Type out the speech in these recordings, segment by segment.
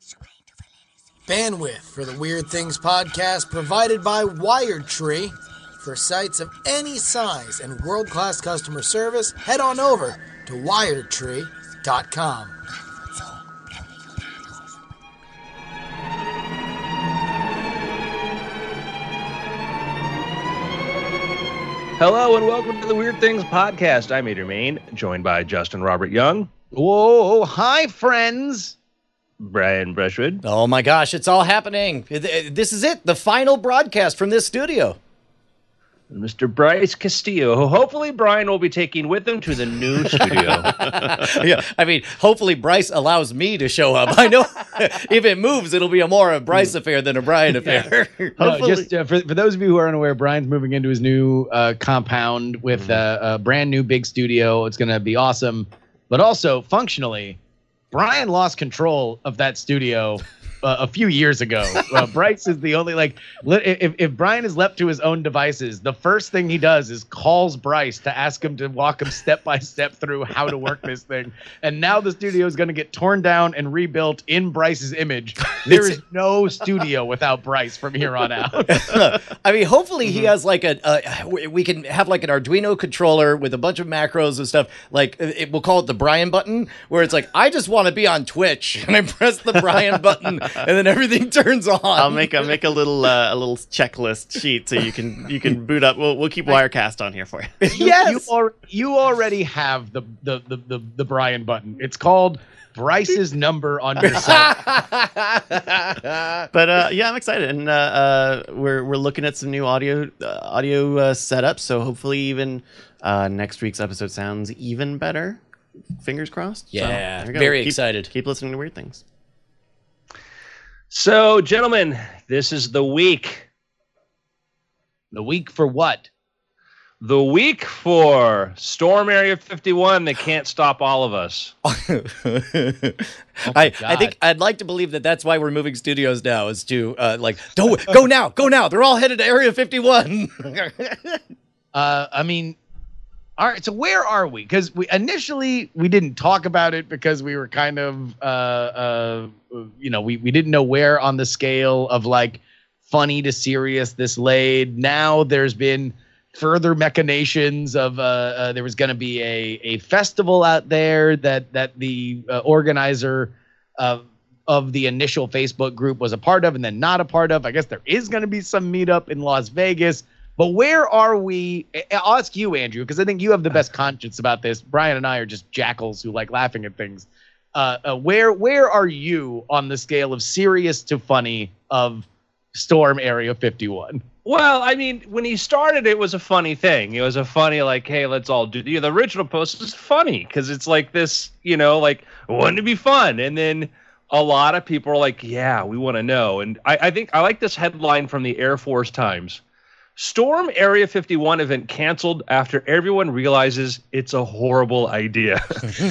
Bandwidth for the Weird Things podcast provided by WiredTree. For sites of any size and world-class customer service, head on over to wiredtree.com. Hello and welcome to the Weird Things podcast. I'm Adrian Main, joined by Justin Robert Young. Whoa, hi friends. Brian Brushwood. Oh my gosh, it's all happening. This is it, the final broadcast from this studio. Mr. Bryce Castillo, who hopefully Brian will be taking with him to the new studio. Yeah, I mean, hopefully Bryce allows me to show up. I know if it moves, it'll be more a Bryce affair than a Brian affair. Just for those of you who are unaware, Brian's moving into his new compound with a brand new big studio. It's going to be awesome. But also, functionally, Brian lost control of that studio a few years ago. Bryce is the only, if Brian is left to his own devices, the first thing he does is calls Bryce to ask him to walk him step by step through how to work this thing. And now the studio is going to get torn down and rebuilt in Bryce's image. There is no studio without Bryce from here on out. I mean, hopefully he has we can have like an Arduino controller with a bunch of macros and stuff. We'll call it the Brian button, where it's like, I just want to be on Twitch, and I press the Brian button. And then everything turns on. I'll make a little checklist sheet so you can boot up. We'll keep Wirecast on here for you. Yes, you already have the Brian button. It's called Bryce's number on your site. But yeah, I'm excited, and we're looking at some new audio setups. So hopefully, even next week's episode sounds even better. Fingers crossed. Yeah, so, very excited. Keep listening to Weird Things. So, gentlemen, this is the week. The week for what? The week for Storm Area 51 that can't stop all of us. I think I'd like to believe that that's why we're moving studios now, is to don't go now. They're all headed to Area 51. I mean, all right, so where are we? Because we didn't talk about it because we were kind of, we didn't know where on the scale of like funny to serious this laid. Now there's been further machinations of there was going to be a festival out there that the organizer of the initial Facebook group was a part of and then not a part of. I guess there is going to be some meetup in Las Vegas. But where are we? I'll ask you, Andrew, because I think you have the best conscience about this. Brian and I are just jackals who like laughing at things. Where are you on the scale of serious to funny of Storm Area 51? Well, I mean, when he started, it was a funny thing. It was a funny, like, hey, let's all do. The original post was funny because it's like this, wouldn't it be fun? And then a lot of people are like, yeah, we want to know. And I think I like this headline from the Air Force Times. Storm Area 51 event canceled after everyone realizes it's a horrible idea.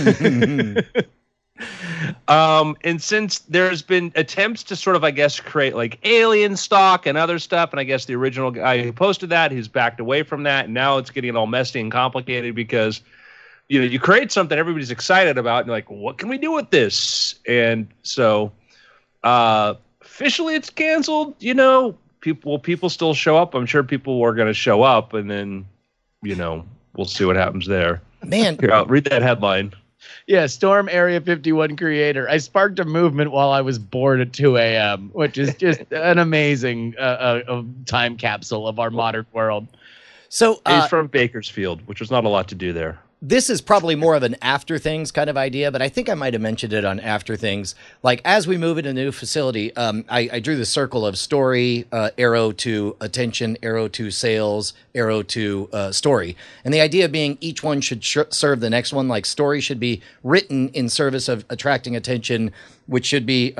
And since there's been attempts to sort of, I guess, create like alien stock and other stuff, and I guess the original guy who posted that, he's backed away from that, and now it's getting all messy and complicated because, you create something everybody's excited about, and you're like, what can we do with this? And so officially it's canceled, People still show up. I'm sure people are going to show up, and then, we'll see what happens there. Man, here, I'll read that headline. Yeah, Storm Area 51 creator. I sparked a movement while I was bored at 2 a.m., which is just an amazing time capsule of our modern world. So he's from Bakersfield, which was not a lot to do there. This is probably more of an After Things kind of idea, but I think I might have mentioned it on After Things. Like, as we move into a new facility, I drew the circle of story, arrow to attention, arrow to sales, arrow to story. And the idea being each one should serve the next one. Like, story should be written in service of attracting attention, which should be,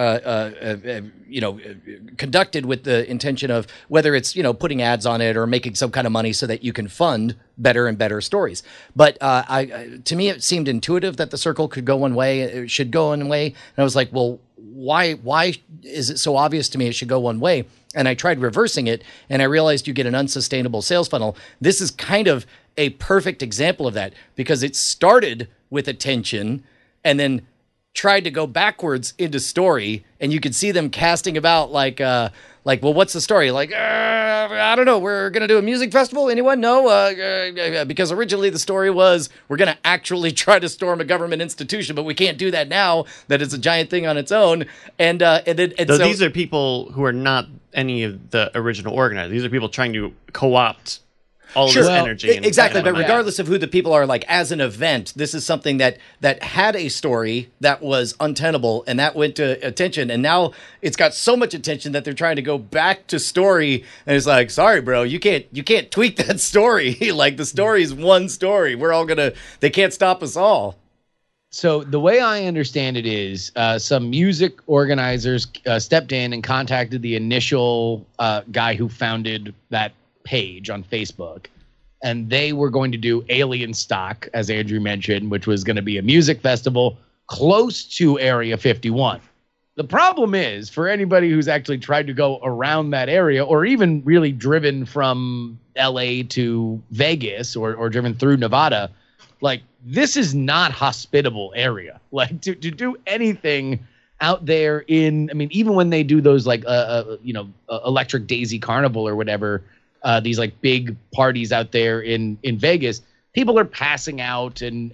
conducted with the intention of whether it's, putting ads on it or making some kind of money so that you can fund better and better stories. But to me, it seemed intuitive that the circle could go one way, it should go one way. And I was like, well, why is it so obvious to me it should go one way? And I tried reversing it, and I realized you get an unsustainable sales funnel. This is kind of a perfect example of that because it started with attention and then tried to go backwards into story, and you could see them casting about like, well, what's the story? Like, I don't know. We're going to do a music festival. Anyone? No? Because originally the story was we're going to actually try to storm a government institution, but we can't do that now that it's a giant thing on its own. And so these are people who are not any of the original organizers. These are people trying to co-opt all this energy. Exactly. But regardless of who the people are, like as an event, this is something that had a story that was untenable, and that went to attention. And now it's got so much attention that they're trying to go back to story. And it's like, sorry, bro, you can't tweak that story. Like the story is one story. They can't stop us all. So the way I understand it is some music organizers stepped in and contacted the initial guy who founded that page on Facebook, and they were going to do Alien Stock, as Andrew mentioned, which was going to be a music festival close to Area 51. The problem is, for anybody who's actually tried to go around that area, or even really driven from LA to Vegas or driven through Nevada, like this is not hospitable area. Like to do anything out there even when they do those like Electric Daisy Carnival or whatever, these like big parties out there in Vegas, people are passing out and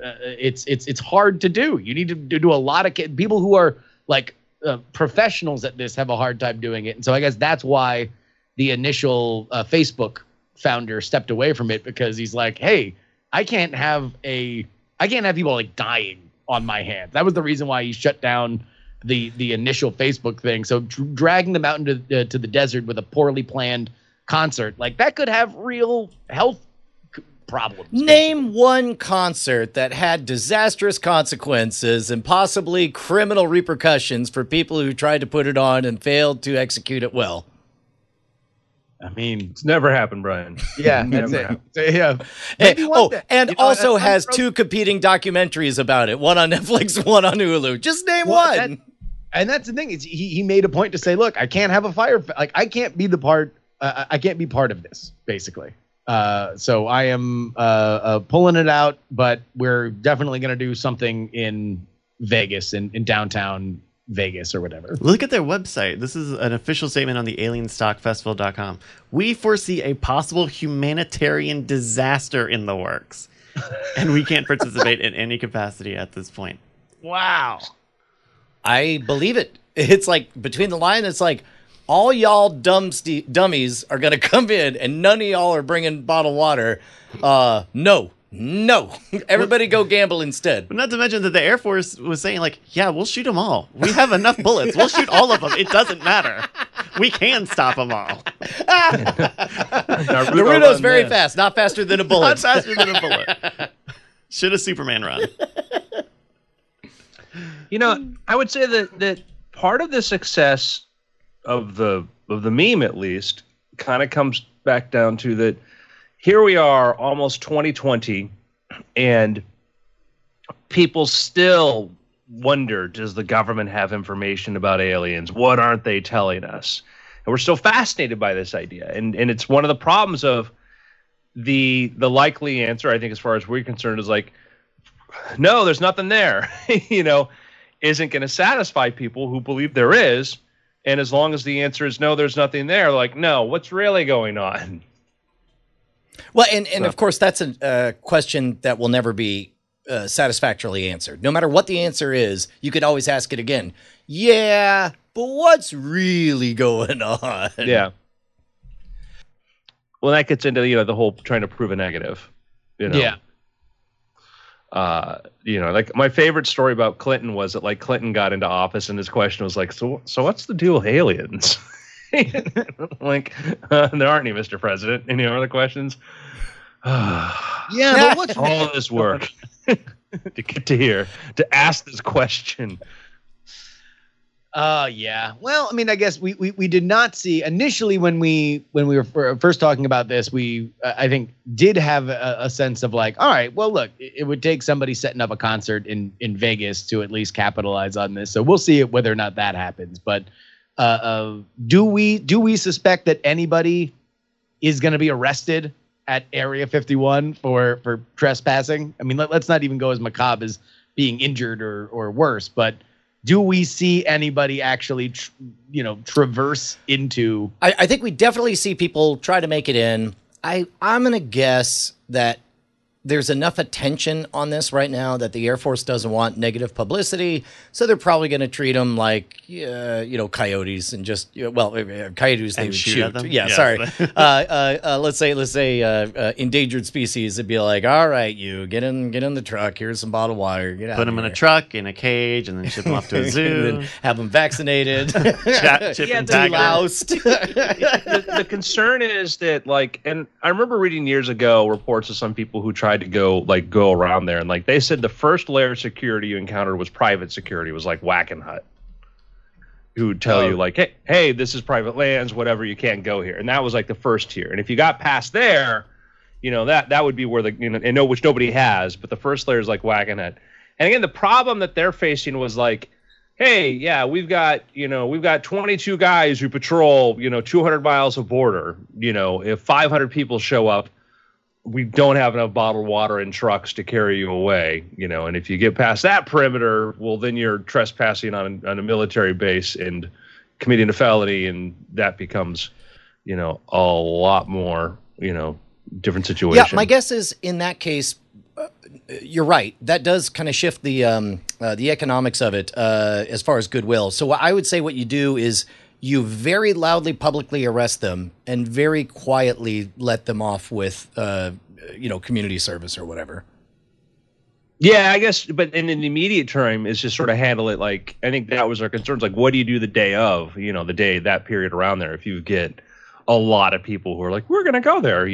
it's hard to do. You need to do a lot of people who are like professionals at this have a hard time doing it. And so I guess that's why the initial Facebook founder stepped away from it, because he's like, hey, I can't have people like dying on my hands. That was the reason why he shut down the initial Facebook thing. So dragging them out into to the desert with a poorly planned concert, like that could have real health problems. Name one concert that had disastrous consequences and possibly criminal repercussions for people who tried to put it on and failed to execute it well. I mean, it's never happened, Brian. Yeah, that's it. Yeah. Also has two competing documentaries about it. One on Netflix, one on Hulu. Just name one. And that's the thing. Is he made a point to say, look, I can't have a fire. Like I can't be part of this, basically. So I am pulling it out, but we're definitely going to do something in Vegas, in downtown Vegas or whatever. Look at their website. This is an official statement on the alienstockfestival.com. We foresee a possible humanitarian disaster in the works, and we can't participate in any capacity at this point. Wow. I believe it. It's like between the line, it's like all y'all dummies are going to come in and none of y'all are bringing bottled water. No. Everybody go gamble instead. But not to mention that the Air Force was saying, like, yeah, we'll shoot them all. We have enough bullets. We'll shoot all of them. It doesn't matter. We can stop them all. Naruto's very fast. Not faster than a bullet. Not faster than a bullet. Should a Superman run? I would say that part of the success of the meme, at least, kind of comes back down to that here we are, almost 2020, and people still wonder, does the government have information about aliens? What aren't they telling us? And we're still fascinated by this idea. And it's one of the problems of the likely answer, I think, as far as we're concerned, is like, no, there's nothing there, isn't going to satisfy people who believe there is. And as long as the answer is no, there's nothing there, like, no, what's really going on? Well, and of course, that's a question that will never be satisfactorily answered. No matter what the answer is, you could always ask it again. Yeah, but what's really going on? Yeah. Well, that gets into, the whole trying to prove a negative. Yeah. Like my favorite story about Clinton was that like Clinton got into office and his question was like, so what's the deal with aliens? Like, there aren't any, Mr. President. Any other questions? Yeah, but what's all this work to get to here to ask this question? Yeah. Well, I mean, I guess we did not see initially when we were first talking about this, we I think did have a sense of like, all right, well, look, it would take somebody setting up a concert in Vegas to at least capitalize on this. So we'll see whether or not that happens. But do we suspect that anybody is going to be arrested at Area 51 for trespassing? I mean, let's not even go as macabre being injured or worse. But do we see anybody actually, traverse into? I think we definitely see people try to make it in. I'm going to guess that there's enough attention on this right now that the Air Force doesn't want negative publicity, so they're probably going to treat them like, coyotes and just, coyotes they would shoot at them? Yeah, Yes. sorry. Let's say endangered species. It'd be like, all right, you get in the truck. Here's some bottled water. Get out. Put them in a truck, in a cage, and then ship them off to a and zoo. then have them vaccinated, Chip and tag 'em. deloused. The concern is that, and I remember reading years ago reports of some people who tried to go around there, and they said the first layer of security you encountered was private security. It was like Whacking Hut, who would tell you hey, this is private lands, whatever, you can't go here. And that was the first tier. And if you got past there, that would be where which nobody has, but the first layer is like Whacking Hut. And again, the problem that they're facing was hey, yeah, we've got 22 guys who patrol 200 miles of border. If 500 people show up, we don't have enough bottled water in trucks to carry you away, and if you get past that perimeter, well, then you're trespassing on a military base and committing a felony, and that becomes, a lot more, different situation. Yeah, my guess is in that case, you're right. That does kind of shift the economics of it as far as goodwill. So I would say what you do is you very loudly publicly arrest them and very quietly let them off with, community service or whatever. Yeah, I guess, but in the immediate term is just sort of handle it I think that was our concerns. What do you do the day of, the day, that period around there, if you get a lot of people who are we're going to go there,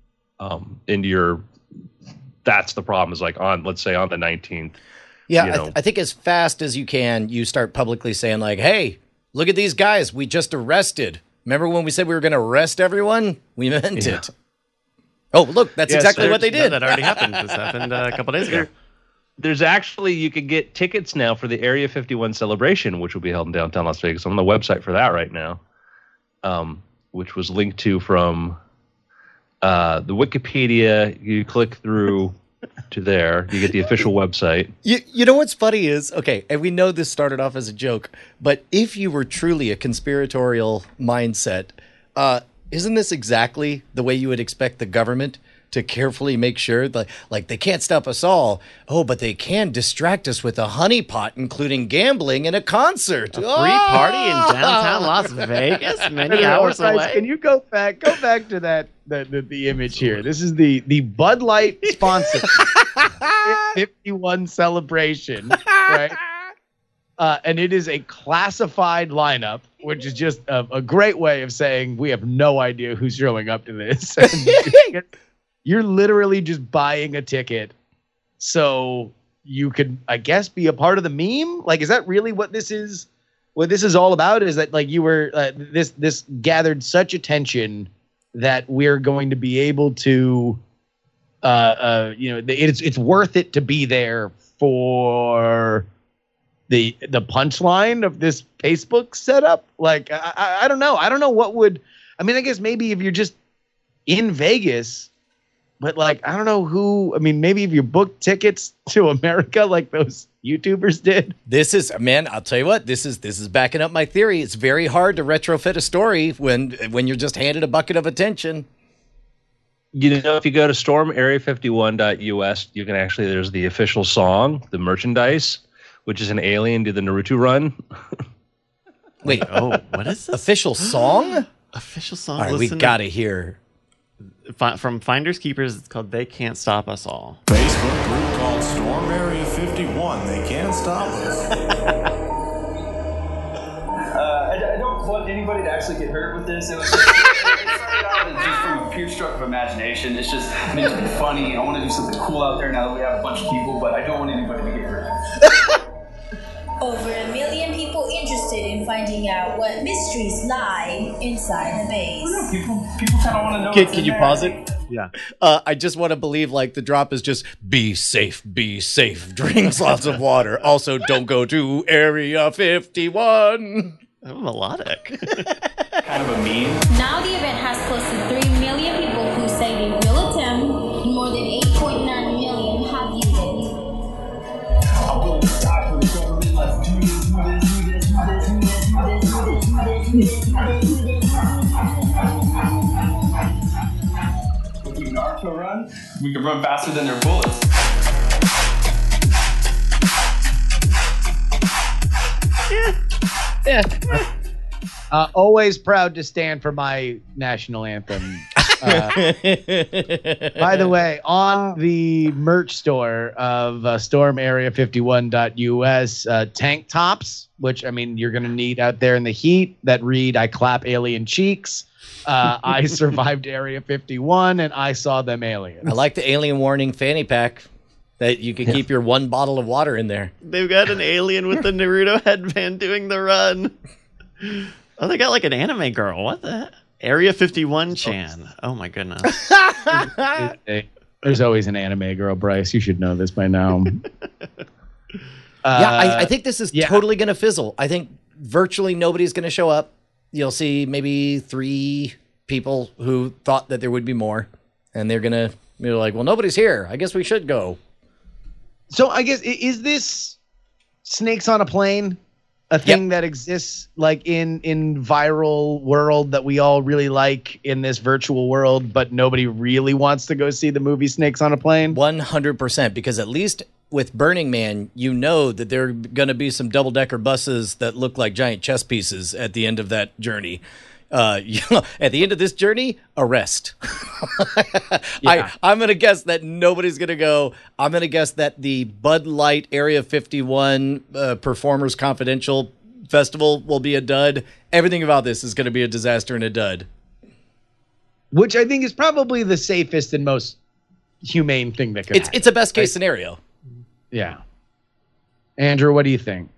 that's the problem is let's say on the 19th. Yeah, I think as fast as you can, you start publicly saying hey, look at these guys we just arrested. Remember when we said we were going to arrest everyone? We meant it. Oh, look, that's exactly what they did. No, that already happened. This happened a couple days ago. There's actually, you can get tickets now for the Area 51 celebration, which will be held in downtown Las Vegas. I'm on the website for that right now, which was linked to from the Wikipedia. You click through to there, you get the official website. You know what's funny is, okay, and we know this started off as a joke, but if you were truly a conspiratorial mindset, isn't this exactly the way you would expect the government to carefully make sure that, they can't stop us all. Oh, but they can distract us with a honeypot, including gambling and a concert. A free party in downtown Las Vegas, many hours away. Can you go back to that the image here? This is the Bud Light sponsor 51 celebration, right? And it is a classified lineup, which is just a great way of saying we have no idea who's showing up to this. You're literally just buying a ticket so you could, I guess, be a part of the meme. Is that really what this is? What this is all about is that you were this gathered such attention that we're going to be able to, it's worth it to be there for the punchline of this Facebook setup. I don't know. I don't know what would. I mean, I guess maybe if you're just in Vegas. But I don't know who. I mean, maybe if you book tickets to America like those YouTubers did. This is, man, I'll tell you what. This is backing up my theory. It's very hard to retrofit a story when you're just handed a bucket of attention. If you go to stormarea51.us, you can actually, there's the official song, the merchandise, which is an alien to the Naruto run. Wait, what is this? Official song? Official song. All right, we gotta hear. From Finders Keepers, it's called "They Can't Stop Us All." Facebook group called Storm Area 51. They can't stop us. I don't want anybody to actually get hurt with this. It started out as just from a pure stroke of imagination. It's just meant to be funny. I want to do something cool out there now that we have a bunch of people, but I don't want anybody to get hurt. Over 1 million people interested in finding out what mysteries lie inside the base. People kind of want to know. Can you pause it? Yeah. I just want to believe the drop is just be safe, drinks lots of water. Also, don't go to Area 51. Melodic. Kind of a meme. Now the event has close to 3 million people who say they will attend, and more than 8.9 million have viewed it. If we Naruto run, we can run faster than their bullets. Yeah. Always proud to stand for my national anthem. By the way, on the merch store of stormarea51.us, tank tops, which, I mean, you're going to need out there in the heat, that read, "I clap alien cheeks. I survived Area 51 and I saw them aliens." I like the alien warning fanny pack that you can keep your one bottle of water in there. They've got an alien with the Naruto headband doing the run. Oh, they got like an anime girl. What the? Area 51 Chan. Oh my goodness. There's always an anime girl, Bryce. You should know this by now. I think this is totally going to fizzle. I think virtually nobody's going to show up. You'll see maybe 3 people who thought that there would be more, and they're going to be like, well, nobody's here. I guess we should go. So I guess, is this Snakes on a Plane a thing that exists like in viral world that we all really like in this virtual world, but nobody really wants to go see the movie Snakes on a Plane? 100%, because at least with Burning Man, you know that there are going to be some double-decker buses that look like giant chess pieces at the end of that journey. At the end of this journey, arrest. I'm going to guess that nobody's going to go. I'm going to guess that the Bud Light Area 51 Performers Confidential Festival will be a dud. Everything about this is going to be a disaster and a dud. Which I think is probably the safest and most humane thing that could happen. It's a best case scenario. Yeah. Andrew, what do you think?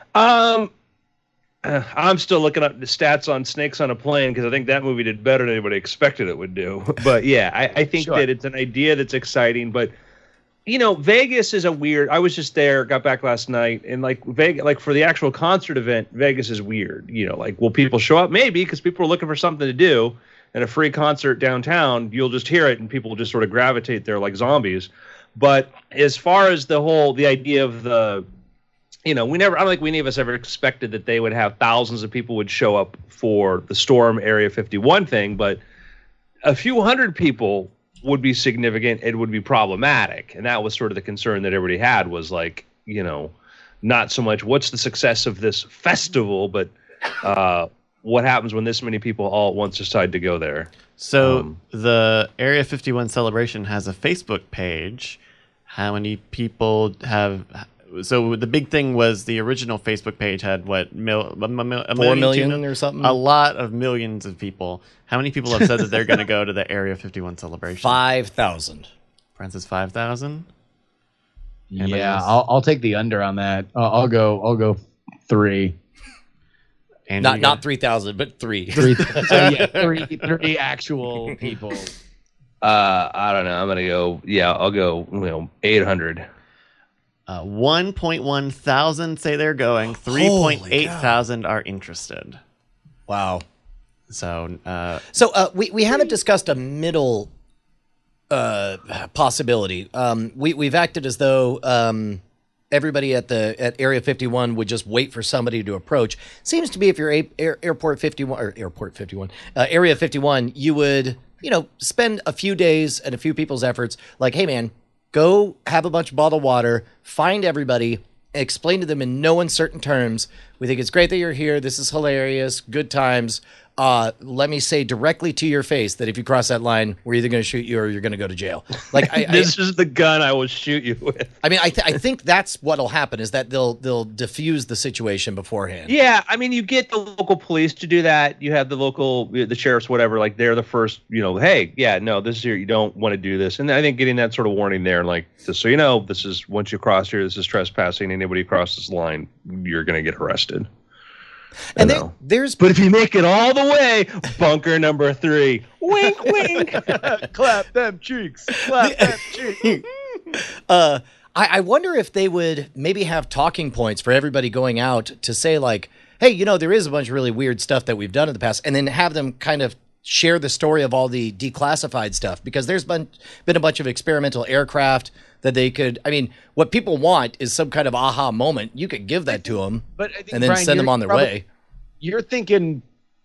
I'm still looking up the stats on Snakes on a Plane because I think that movie did better than anybody expected it would do. But yeah, I think that it's an idea that's exciting. But you know, Vegas is a weird. I was just there, got back last night, and like Vegas, like for the actual concert event, Vegas is weird. You know, like will people show up? Maybe because people are looking for something to do. And a free concert downtown, you'll just hear it, and people will just sort of gravitate there like zombies. But as far as the idea of the I don't think any of us ever expected that they would have thousands of people would show up for the Storm Area 51 thing, but a few hundred people would be significant. It would be problematic. And that was sort of the concern that everybody had was like, not so much what's the success of this festival, but what happens when this many people all at once decide to go there. So the Area 51 celebration has a Facebook page. How many people have... So the big thing was the original Facebook page had what, 4 million or something? A lot of millions of people. How many people have said that they're going to go to the Area 51 celebration? 5,000. Francis, 5,000? Yeah, I'll take the under on that. I'll go 3. Not 3,000, but 3. 3. So yeah, three actual people. I don't know. I'm gonna go. Yeah, I'll go. 800. 1.1 thousand say they're going. 3.8 thousand are interested. Wow. So we haven't discussed a middle possibility. We've acted as though everybody at Area 51 would just wait for somebody to approach. Seems to be if you're Area 51, you would spend a few days and a few people's efforts. Like, hey man, go have a bunch of bottled water, find everybody, explain to them in no uncertain terms. We think it's great that you're here. This is hilarious. Good times. Let me say directly to your face that if you cross that line, we're either going to shoot you or you're going to go to jail. Like this is the gun I will shoot you with. I mean, I think that's what'll happen is that they'll diffuse the situation beforehand. Yeah, I mean, you get the local police to do that. You have the sheriffs, whatever. Like they're the first. Hey, yeah, no, this is here. You don't want to do this. And I think getting that sort of warning there, like just so this is once you cross here, this is trespassing. Anybody across this line, you're going to get arrested. And but if you make it all the way, bunker number 3, wink, wink, clap them cheeks, clap them cheeks. I wonder if they would maybe have talking points for everybody going out to say like, hey, there is a bunch of really weird stuff that we've done in the past, and then have them kind of share the story of all the declassified stuff, because there's been a bunch of experimental aircraft that they could. I mean, what people want is some kind of aha moment. You could give that to them, but I think, and then Brian, send them on their way. You're thinking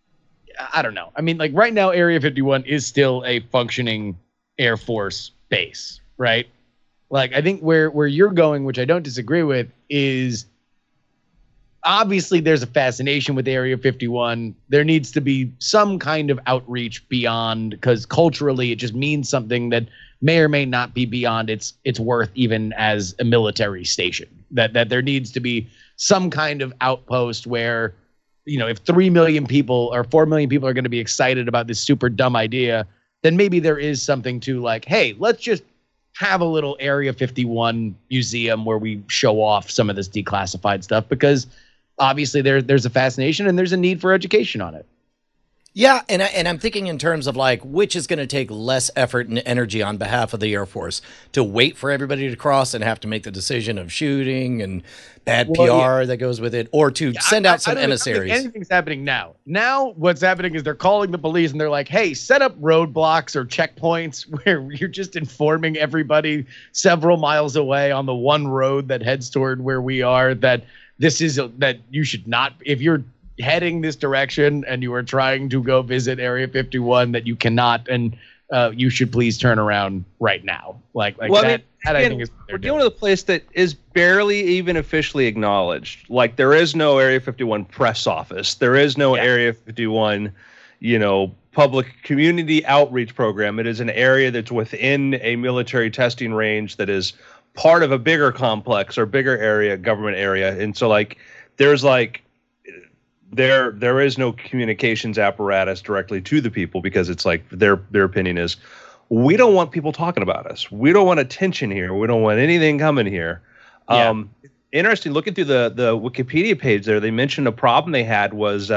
I don't know. I mean, like right now, Area 51 is still a functioning Air Force base, right? Like I think where you're going, which I don't disagree with, is obviously there's a fascination with Area 51. There needs to be some kind of outreach beyond, because culturally it just means something that may or may not be beyond its worth even as a military station. That there needs to be some kind of outpost where, you know, if 3 million people or 4 million people are going to be excited about this super dumb idea, then maybe there is something to like, hey, let's just have a little Area 51 museum where we show off some of this declassified stuff, because obviously there's a fascination and there's a need for education on it. Yeah, and I'm thinking in terms of like which is going to take less effort and energy on behalf of the Air Force, to wait for everybody to cross and have to make the decision of shooting and bad PR that goes with it, or to send out some emissaries. I don't think anything's happening now. Now what's happening is they're calling the police and they're like, hey, set up roadblocks or checkpoints where you're just informing everybody several miles away on the one road that heads toward where we are that this is that you should not, if you're heading this direction and you are trying to go visit Area 51, that you cannot, and you should please turn around right now. Like well, that, I think is we're dealing with a place that is barely even officially acknowledged. Like there is no Area 51 press office. There is no Area 51, public community outreach program. It is an area that's within a military testing range that is part of a bigger complex or bigger area, government area. And so like there's like there is no communications apparatus directly to the people, because it's like their opinion is, we don't want people talking about us. We don't want attention here. We don't want anything coming here. Yeah. Interesting, looking through the Wikipedia page there, they mentioned a problem they had was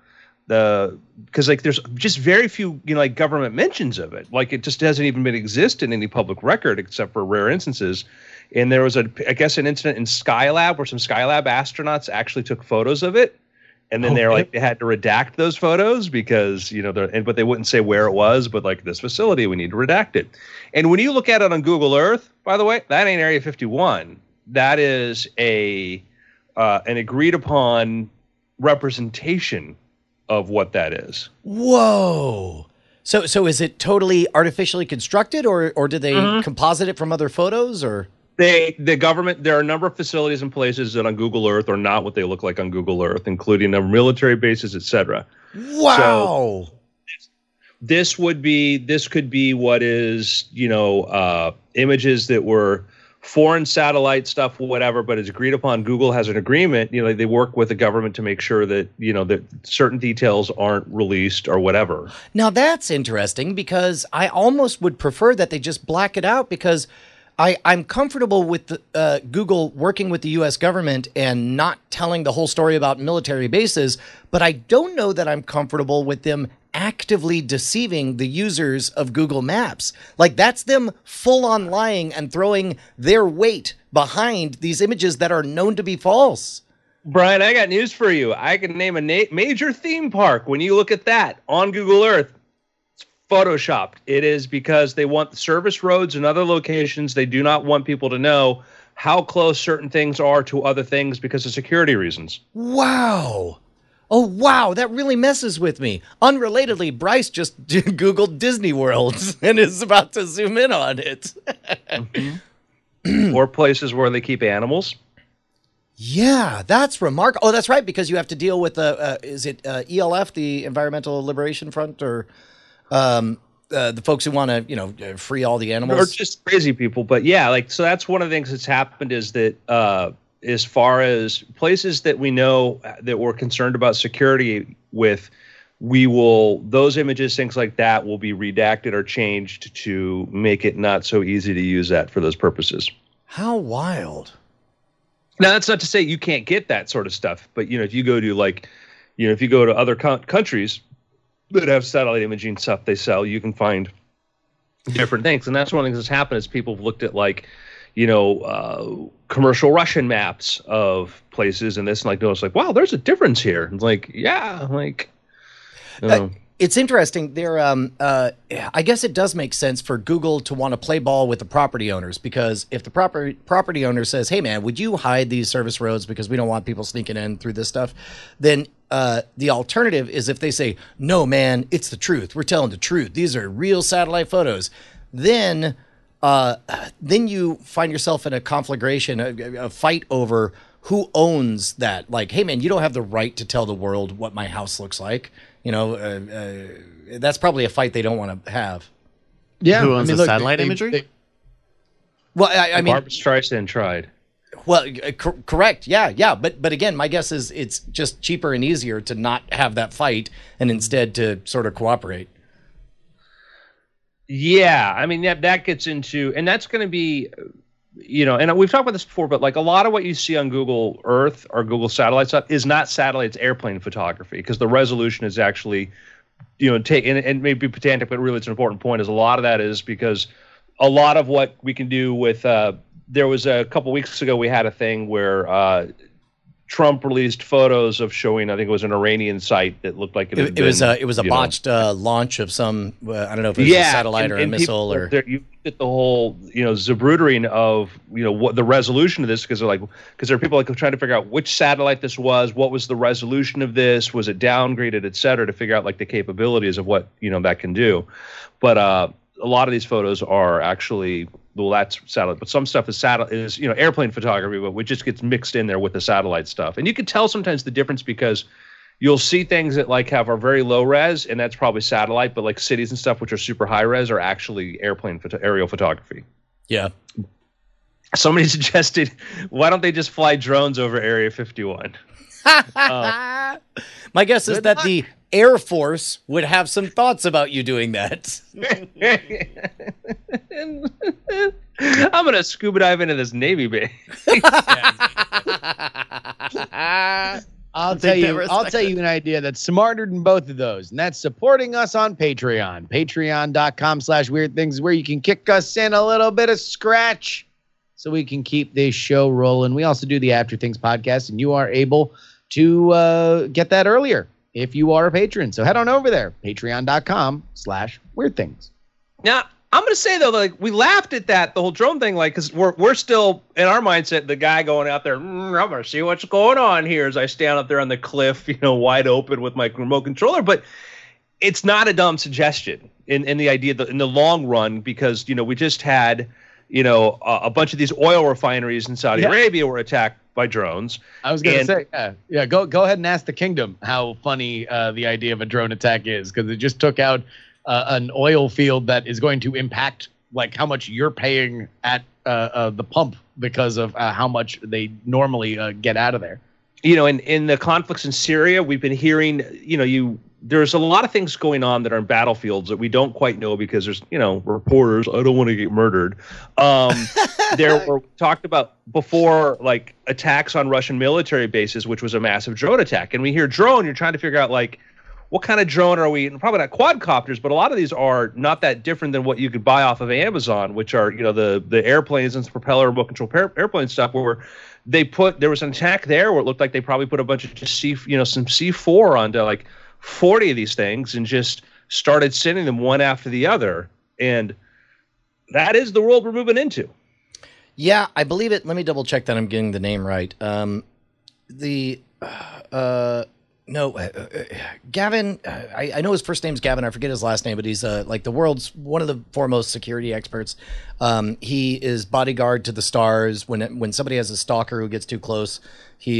because like there's just very few like government mentions of it. Like it just hasn't even been exist in any public record except for rare instances. And there was I guess an incident in Skylab where some Skylab astronauts actually took photos of it. And then they had to redact those photos because, but they wouldn't say where it was, but like this facility, we need to redact it. And when you look at it on Google Earth, by the way, that ain't Area 51. That is an agreed upon representation of what that is. Whoa. So is it totally artificially constructed, or did they composite it from other photos, or? The government, there are a number of facilities and places that on Google Earth are not what they look like on Google Earth, including the military bases, etc. Wow. So this could be what is, images that were foreign satellite stuff, whatever, but it's agreed upon. Google has an agreement, they work with the government to make sure that, that certain details aren't released or whatever. Now that's interesting, because I almost would prefer that they just black it out, because I'm comfortable with Google working with the U.S. government and not telling the whole story about military bases, but I don't know that I'm comfortable with them actively deceiving the users of Google Maps. Like that's them full on lying and throwing their weight behind these images that are known to be false. Brian, I got news for you. I can name a major theme park. When you look at that on Google Earth, photoshopped. It is because they want service roads and other locations. They do not want people to know how close certain things are to other things because of security reasons. Wow. Oh, wow. That really messes with me. Unrelatedly, Bryce just Googled Disney World and is about to zoom in on it. Or places where they keep animals. Yeah, that's remarkable. Oh, that's right, because you have to deal with is it ELF, the Environmental Liberation Front, or the folks who want to, free all the animals, or just crazy people. But yeah, so that's one of the things that's happened is that as far as places that we know that we're concerned about security with, those images, things like that will be redacted or changed to make it not so easy to use that for those purposes. How wild. Now, that's not to say you can't get that sort of stuff, but if you go to if you go to other countries that have satellite imaging stuff they sell, you can find different things. And that's one of the things that's happened is people have looked at commercial Russian maps of places and this, and notice wow, there's a difference here. And it's It's interesting. I guess it does make sense for Google to want to play ball with the property owners, because if the property owner says, "Hey, man, would you hide these service roads because we don't want people sneaking in through this stuff?" Then the alternative is if they say, "No, man, it's the truth. We're telling the truth. These are real satellite photos." Then you find yourself in a conflagration, a fight over who owns that. Like, "Hey, man, you don't have the right to tell the world what my house looks like." That's probably a fight they don't want to have. Yeah, Who owns the satellite imagery? Well, I mean, Barbra Streisand tried. well, correct. Yeah. But again, my guess is it's just cheaper and easier to not have that fight and instead to sort of cooperate. Yeah, I mean that gets into, and that's going to be, and we've talked about this before, but like a lot of what you see on Google Earth or Google satellite stuff is not satellite, it's airplane photography, because the resolution is actually, and maybe pedantic, but really it's an important point, is a lot of that is because a lot of what we can do with, there was a couple weeks ago, we had a thing where Trump released photos of showing, I think it was an Iranian site that looked like it was a botched launch of some, I don't know if it was a satellite or a missile or. You get the whole zabrudering of what the resolution of this, because there are people like trying to figure out which satellite this was, what was the resolution of this, was it downgraded, et cetera, to figure out like the capabilities of what that can do. But a lot of these photos are actually, well, that's satellite, but some stuff is airplane photography, but which just gets mixed in there with the satellite stuff. And you can tell sometimes the difference, because you'll see things that like are very low res, and that's probably satellite, but like cities and stuff which are super high res are actually aerial photography. Yeah. Somebody suggested, why don't they just fly drones over Area 51? My guess is that the Air Force would have some thoughts about you doing that. I'm going to scuba dive into this Navy base. I'll tell you an idea that's smarter than both of those, and that's supporting us on Patreon. Patreon.com/Weird Things is where you can kick us in a little bit of scratch so we can keep this show rolling. We also do the After Things podcast, and you are able to get that earlier if you are a patron. So head on over there, patreon.com/Weird Things. Now, I'm going to say, though, like, we laughed at that, the whole drone thing, like, because we're still, in our mindset, the guy going out there, I'm going to see what's going on here as I stand up there on the cliff, wide open with my remote controller. But it's not a dumb suggestion in the idea that in the long run, because, we just had, a bunch of these oil refineries in Saudi Arabia were attacked by drones. I was going to say, yeah. Go ahead and ask the kingdom how funny the idea of a drone attack is, because it just took out an oil field that is going to impact like how much you're paying at the pump because of how much they normally get out of there. In the conflicts in Syria, we've been hearing, there's a lot of things going on that are in battlefields that we don't quite know because there's, reporters, I don't want to get murdered. There were talked about before, like attacks on Russian military bases, which was a massive drone attack. And we hear drone, you're trying to figure out like, what kind of drone are we? Probably not quadcopters, but a lot of these are not that different than what you could buy off of Amazon, which are, the airplanes and propeller remote control airplane stuff where there was an attack there where it looked like they probably put a bunch of just some C4 onto like 40 of these things and just started sending them one after the other. And that is the world we're moving into. Yeah, I believe it. Let me double check that I'm getting the name right. Gavin, I know his first name's Gavin. I forget his last name, but he's like the world's one of the foremost security experts. He is bodyguard to the stars. When somebody has a stalker who gets too close, he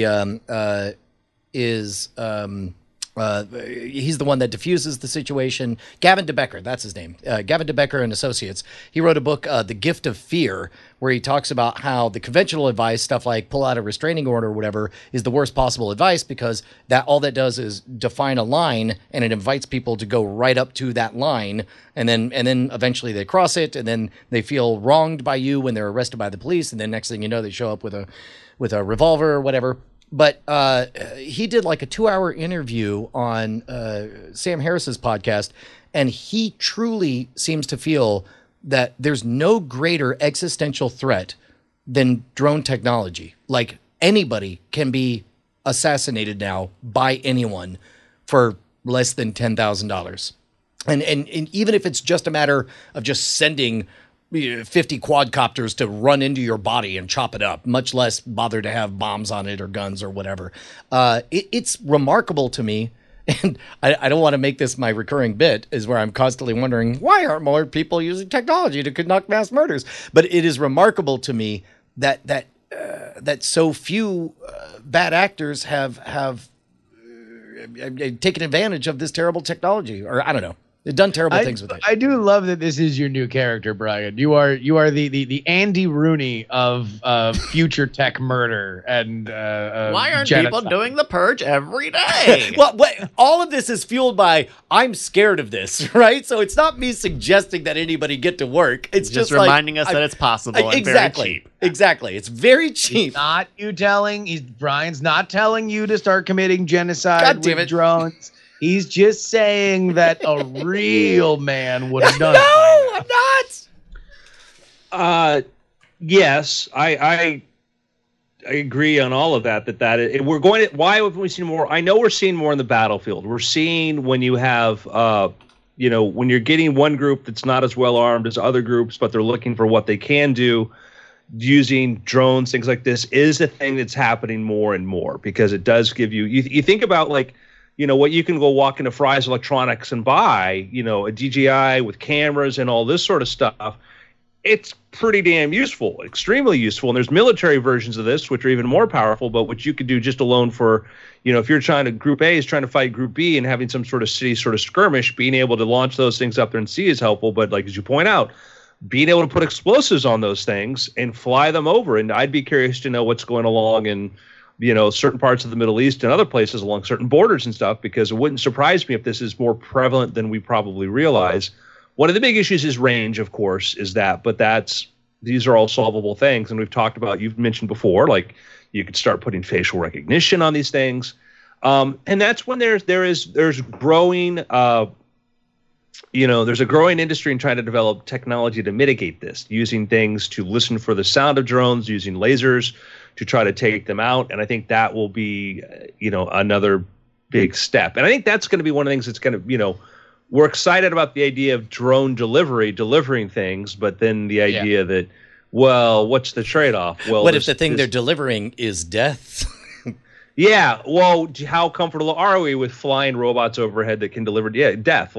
he's the one that diffuses the situation. Gavin de Becker, that's his name. Gavin de Becker and Associates. He wrote a book, The Gift of Fear, where he talks about how the conventional advice, stuff like pull out a restraining order or whatever, is the worst possible advice because all that does is define a line and it invites people to go right up to that line, and then eventually they cross it, and then they feel wronged by you when they're arrested by the police, and then next thing you know they show up with a revolver or whatever. But he did like a 2-hour interview on Sam Harris's podcast, and he truly seems to feel that there's no greater existential threat than drone technology. Like anybody can be assassinated now by anyone for less than $10,000. And even if it's just a matter of just sending 50 quadcopters to run into your body and chop it up, much less bother to have bombs on it or guns or whatever. It's remarkable to me. And I don't want to make this my recurring bit, is where I'm constantly wondering, why aren't more people using technology to conduct mass murders? But it is remarkable to me that so few bad actors have taken advantage of this terrible technology, or I don't know. They've done terrible things with it. I do love that this is your new character, Brian. You are the Andy Rooney of future tech murder and why aren't genocide. people doing the purge every day? Well, all of this is fueled by I'm scared of this, right? So it's not me suggesting that anybody get to work. It's just reminding us that it's possible and exactly, very cheap. Exactly. It's very cheap. Not you Brian's not telling you to start committing genocide God damn with it. drones. He's just saying that a real man would have done it. No, I'm not. Yes, I agree on all of that. We're going to. Why have we seen more? I know we're seeing more in the battlefield. We're seeing when you have, when you're getting one group that's not as well armed as other groups, but they're looking for what they can do. Using drones, things like this is a thing that's happening more and more, because it does give you. You think about what you can go walk into Fry's Electronics and buy, a DJI with cameras and all this sort of stuff. It's pretty damn useful, extremely useful. And there's military versions of this, which are even more powerful, but which you could do just alone for, if you're Group A is trying to fight Group B and having some sort of city sort of skirmish, being able to launch those things up there and see is helpful. But as you point out, being able to put explosives on those things and fly them over. And I'd be curious to know what's going along in, certain parts of the Middle East and other places along certain borders and stuff, because it wouldn't surprise me if this is more prevalent than we probably realize. One of the big issues is range, of course, but these are all solvable things. And we've talked about, you've mentioned before, you could start putting facial recognition on these things. And that's when there's growing, there's a growing industry in trying to develop technology to mitigate this, using things to listen for the sound of drones, using lasers to try to take them out. And I think that will be, another big step. And I think that's going to be one of the things that's going to, we're excited about the idea of drone delivering things, but then the idea that, well, what's the trade-off? Well, what if the thing they're delivering is death? Yeah. Well, how comfortable are we with flying robots overhead that can deliver death?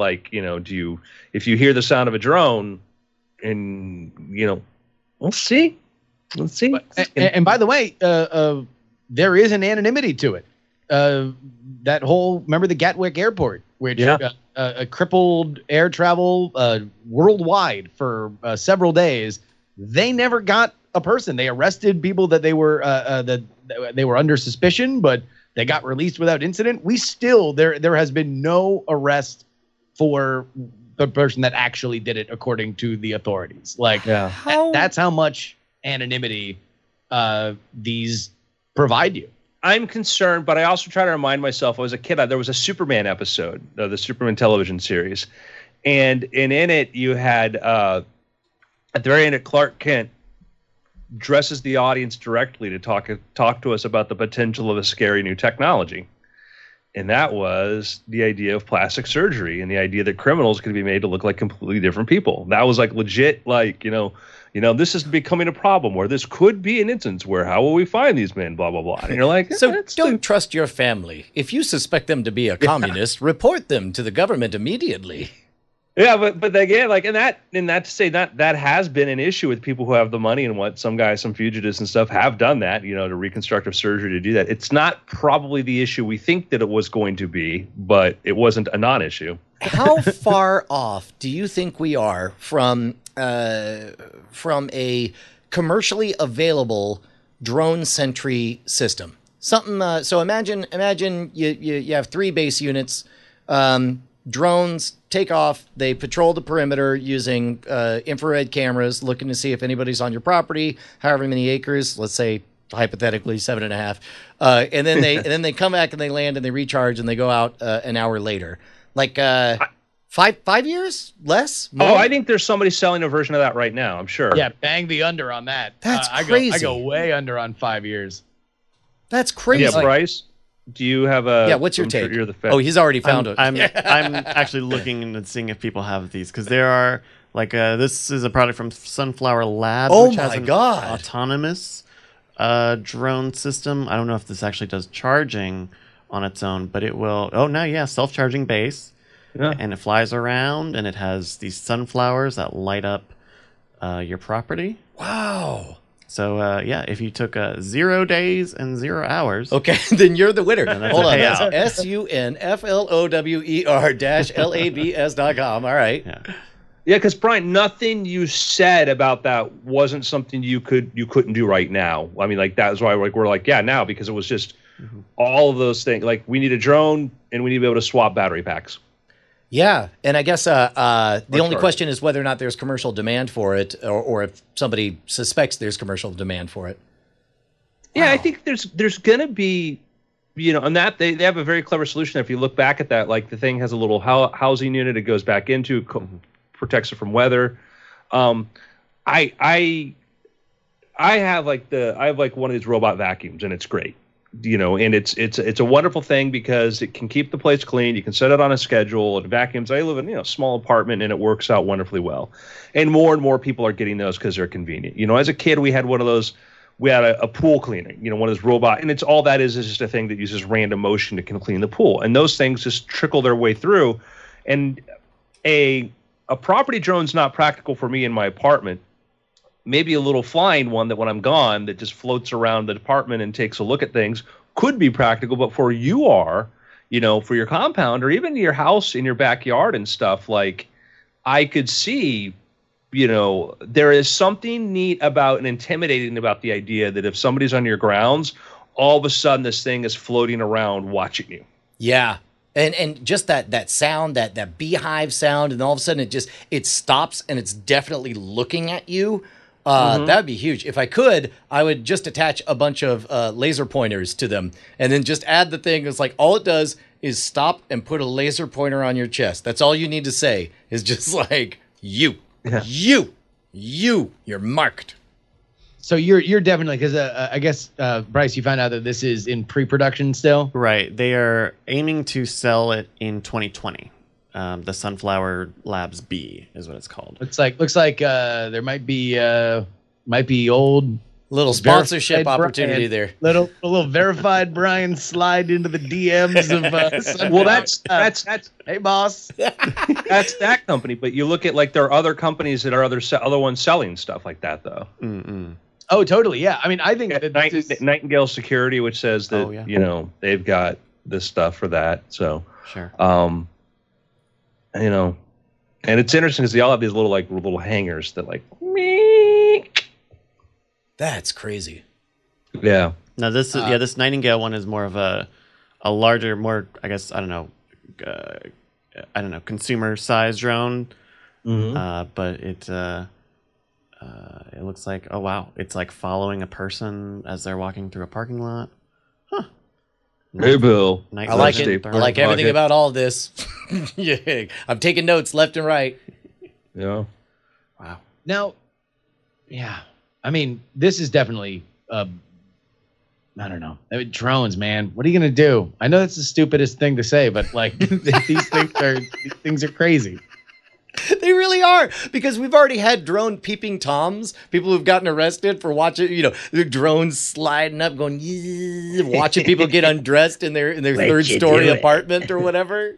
If you hear the sound of a drone and, we'll see. Let's see. And by the way, there is an anonymity to it. Remember the Gatwick Airport, which crippled air travel worldwide for several days. They never got a person. They arrested people that they were under suspicion, but they got released without incident. There has been no arrest for the person that actually did it, according to the authorities. That's how much anonymity these provide you. I'm concerned, but I also try to remind myself, as a kid, there was a Superman episode, the Superman television series. And in it, you had, at the very end, Clark Kent dresses the audience directly to talk to us about the potential of a scary new technology. And that was the idea of plastic surgery and the idea that criminals could be made to look like completely different people. That was legit, this is becoming a problem where this could be an instance where how will we find these men, blah, blah, blah. And you're like, so don't trust your family. If you suspect them to be a communist, report them to the government immediately. Yeah, but again, and that to say that has been an issue with people who have the money and what some fugitives and stuff have done that, to reconstructive surgery to do that. It's not probably the issue we think that it was going to be, but it wasn't a non-issue. How far off do you think we are from a commercially available drone sentry system? Something. So imagine you have 3 base units. Drones take off. They patrol the perimeter using infrared cameras, looking to see if anybody's on your property, however many acres, let's say hypothetically 7.5. And then they come back and they land and they recharge and they go out an hour later. 5 years? Less? More? Oh, I think there's somebody selling a version of that right now, I'm sure. Yeah, bang the under on that. That's crazy. I go way under on 5 years. That's crazy. Yeah, Bryce? Do you have a? Yeah, what's your I'm sure take? you're the fan. Oh, he's already found it. I'm actually looking and seeing if people have these because there are like this is a product from Sunflower Labs, Oh which has my an God. autonomous drone system. I don't know if this actually does charging on its own, but it will. Oh no, yeah, self-charging base, and it flies around, and it has these sunflowers that light up your property. Wow. So yeah, if you took 0 days and 0 hours, Okay, then you're the winner. that's Hold a on, payout. that's sunflower-labs.com. All right. yeah. Yeah, because Brian, nothing you said about that wasn't something you couldn't do right now. I mean, like that's why we're like, yeah, now because it was just all of those things. Like we need a drone and we need to be able to swap battery packs. Yeah, and I guess the only charge. question is whether or not there's commercial demand for it, or if somebody suspects there's commercial demand for it. Yeah, I think there's gonna be, on that they have a very clever solution. If you look back at that, like the thing has a little housing unit it goes back into, protects it from weather. I have like one of these robot vacuums and it's great. And it's a wonderful thing because it can keep the place clean. You can set it on a schedule. It vacuums. I live in a small apartment and it works out wonderfully well. And more people are getting those because they're convenient. As a kid we had one of those. We had a pool cleaner. One of those robot, and it's all that is just a thing that uses random motion to clean the pool. And those things just trickle their way through. And a property drone's not practical for me in my apartment. Maybe a little flying one that when I'm gone that just floats around the apartment and takes a look at things could be practical, but for for your compound or even your house in your backyard and stuff, like I could see, there is something neat about and intimidating about the idea that if somebody's on your grounds, all of a sudden this thing is floating around watching you. Yeah. And just that sound, that beehive sound, and all of a sudden it stops and it's definitely looking at you. That'd be huge. If I could, I would just attach a bunch of laser pointers to them and then just add the thing. It's like all it does is stop and put a laser pointer on your chest. That's all you need to say is just like you're marked. So you're definitely, because I guess Bryce, you found out that this is in pre-production still. Right. They are aiming to sell it in 2020. The Sunflower Labs B is what it's called. Looks like there might be old Little sponsorship verified opportunity Brian, there. Little verified Brian slide into the DMs of. Well, that's hey boss. that's that company. But you look at like there are other companies that are other ones selling stuff like that though. Mm-mm. Oh, totally. Yeah. I mean, I think that Nightingale Security, which says that they've got this stuff for that. So Sure. and it's interesting because they all have these little hangers that like meek. That's crazy. Yeah. Now this this Nightingale one is more of a larger, more I guess I don't know, consumer size drone. Mm-hmm. But it looks like it's like following a person as they're walking through a parking lot. Huh. Hey Bill. Night I like vision it. I thermal like everything pocket. about all of this. Yeah, I'm taking notes left and right. Yeah. Wow. now, yeah. I mean, this is definitely. I don't know. I mean, drones, man. What are you gonna do? I know that's the stupidest thing to say, but like these things are crazy. They really are, because we've already had drone peeping toms, people who've gotten arrested for watching, the drones sliding up, going, watching people get undressed in their third story apartment or whatever.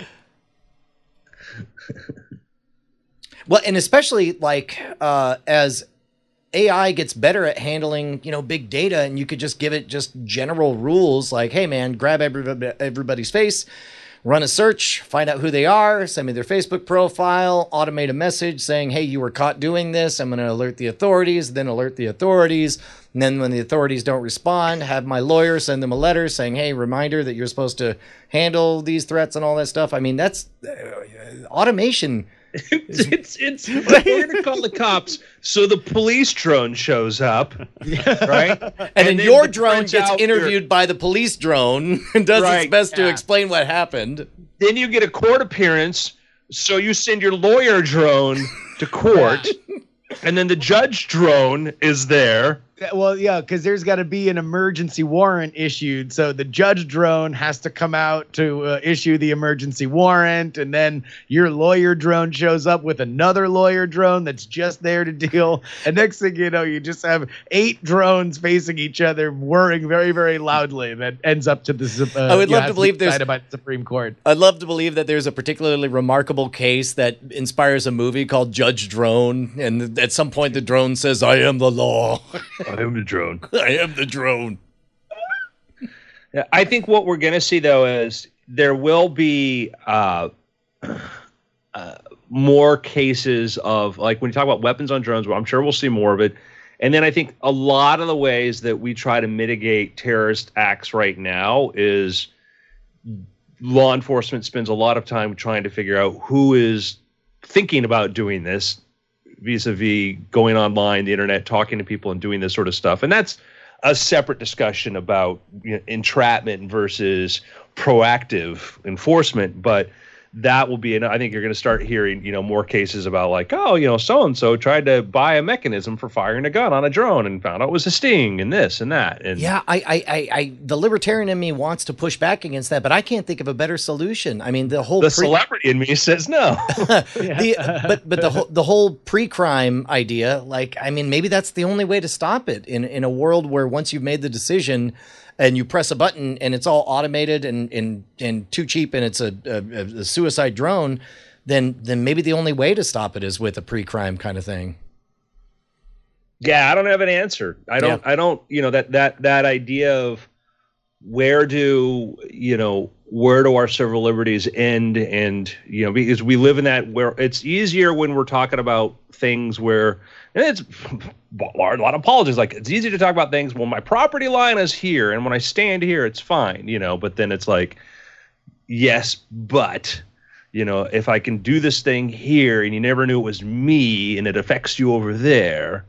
Well, and especially like as AI gets better at handling, big data, and you could just give it just general rules like, hey man, grab everybody's face, run a search, find out who they are, send me their Facebook profile, automate a message saying, hey, you were caught doing this. I'm going to alert the authorities, then alert the authorities. And then when the authorities don't respond, have my lawyer send them a letter saying, hey, reminder that you're supposed to handle these threats and all that stuff. I mean, that's automation. It's we're gonna call the cops, so the police drone shows up, right? And then your drone gets interviewed by the police drone and does its best to explain what happened. Then you get a court appearance, so you send your lawyer drone to court, and then the judge drone is there, Well, yeah, because there's got to be an emergency warrant issued. So the judge drone has to come out to issue the emergency warrant. And then your lawyer drone shows up with another lawyer drone that's just there to deal. And next thing you know, you just have 8 drones facing each other, whirring very, very loudly. That ends up to the I would love to believe there's about the Supreme Court. I'd love to believe that there's a particularly remarkable case that inspires a movie called Judge Drone. And at some point, the drone says, "I am the law." I am the drone. I am the drone. Yeah, I think what we're going to see, though, is there will be more cases of, like, when you talk about weapons on drones, well, I'm sure we'll see more of it. And then I think a lot of the ways that we try to mitigate terrorist acts right now is law enforcement spends a lot of time trying to figure out who is thinking about doing this, vis-a-vis going online, the internet, talking to people and doing this sort of stuff. And that's a separate discussion about, you know, entrapment versus proactive enforcement. But that will be, and I think you're going to start hearing, you know, more cases about like, oh, you know, so-and-so tried to buy a mechanism for firing a gun on a drone and found out it was a sting and this and that. And yeah, I the libertarian in me wants to push back against that, but I can't think of a better solution. I mean, the whole celebrity in me says no. But the whole pre-crime idea, like, I mean, maybe that's the only way to stop it in a world where once you've made the decision and you press a button and it's all automated and too cheap and it's a suicide drone, then maybe the only way to stop it is with a pre-crime kind of thing. Yeah, I don't have an answer. I don't, you know, that idea of where do our civil liberties end? And, you know, because we live in that where it's easier when we're talking about things where, and it's a lot of politics. Like, it's easy to talk about things. Well, my property line is here, and when I stand here, it's fine, you know. But then it's like, yes, but, you know, if I can do this thing here, and you never knew it was me, and it affects you over there.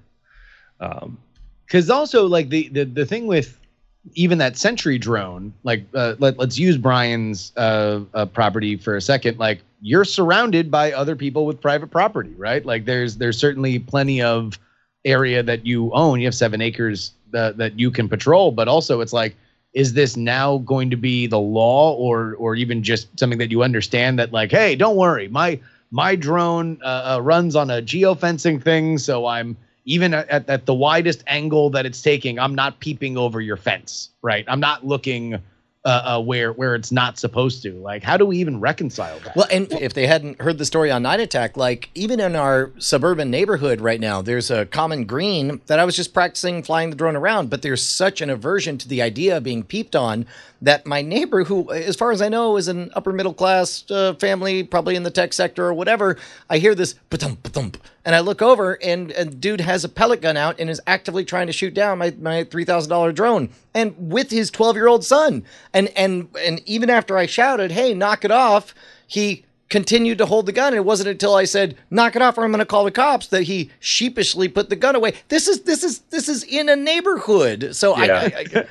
Because also, like, the thing with even that Sentry drone, like, let's use Brian's property for a second. Like, you're surrounded by other people with private property, right? Like, there's certainly plenty of area that you own. You have 7 acres that you can patrol, but also it's like, is this now going to be the law, or even just something that you understand that, like, hey, don't worry, my drone runs on a geofencing thing, so I'm even at the widest angle that it's taking, I'm not peeping over your fence, right? I'm not looking where it's not supposed to. Like, how do we even reconcile that? Well, and if they hadn't heard the story on Night Attack, like, even in our suburban neighborhood right now, there's a common green that I was just practicing flying the drone around, but there's such an aversion to the idea of being peeped on that my neighbor, who, as far as I know, is an upper middle class family, probably in the tech sector or whatever, I hear this ba-thump, ba-thump, and I look over and dude has a pellet gun out and is actively trying to shoot down my $3,000 drone, and with his 12-year-old son. And even after I shouted, hey, knock it off, he continued to hold the gun. And it wasn't until I said, knock it off or I'm going to call the cops, that he sheepishly put the gun away. This is in a neighborhood. So yeah.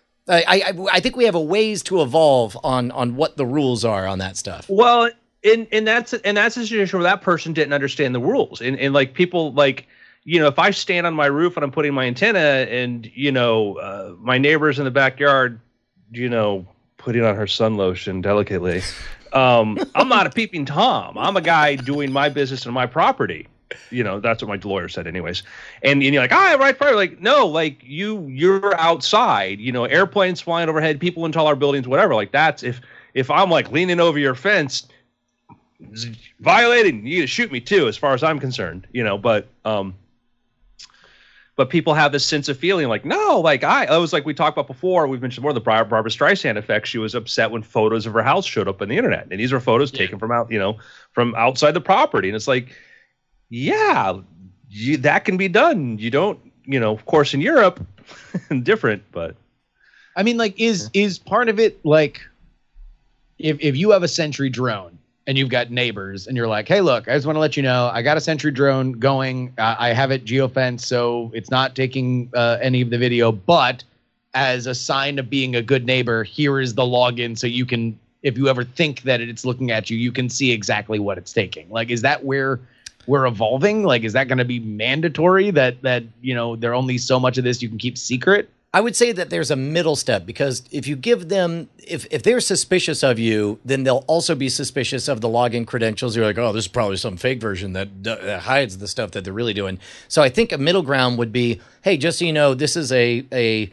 I think we have a ways to evolve on what the rules are on that stuff. Well, and that's a situation where that person didn't understand the rules. And like, people, like, you know, if I stand on my roof and I'm putting my antenna and, you know, my neighbor's in the backyard, you know, putting on her sun lotion delicately, I'm not a peeping Tom. I'm a guy doing my business on my property. You know, that's what my lawyer said anyways. And you're like, I have right property. Like, no, like, you're outside, you know, airplanes flying overhead, people in taller buildings, whatever. Like, that's if I'm like leaning over your fence, violating, you need to shoot me too, as far as I'm concerned, you know. But people have this sense of feeling like, no, like, I was like, we talked about before, we've mentioned more the Barbara Streisand effect. She was upset when photos of her house showed up on the internet, and these are photos taken from from outside the property. And it's like, yeah, that can be done. You don't, you know, of course in Europe, different, but I mean, like, is part of it, like, if you have a Sentry drone and you've got neighbors and you're like, hey, look, I just want to let you know, I got a Sentry drone going. I have it geofenced, so it's not taking any of the video, but as a sign of being a good neighbor, here is the login, so you can, if you ever think that it's looking at you, you can see exactly what it's taking. Like, is that where we're evolving? Like, is that going to be mandatory that there are only so much of this you can keep secret? I would say that there's a middle step, because if you give them, if they're suspicious of you, then they'll also be suspicious of the login credentials. You're like, oh, this is probably some fake version that hides the stuff that they're really doing. So I think a middle ground would be, hey, just so you know, this is a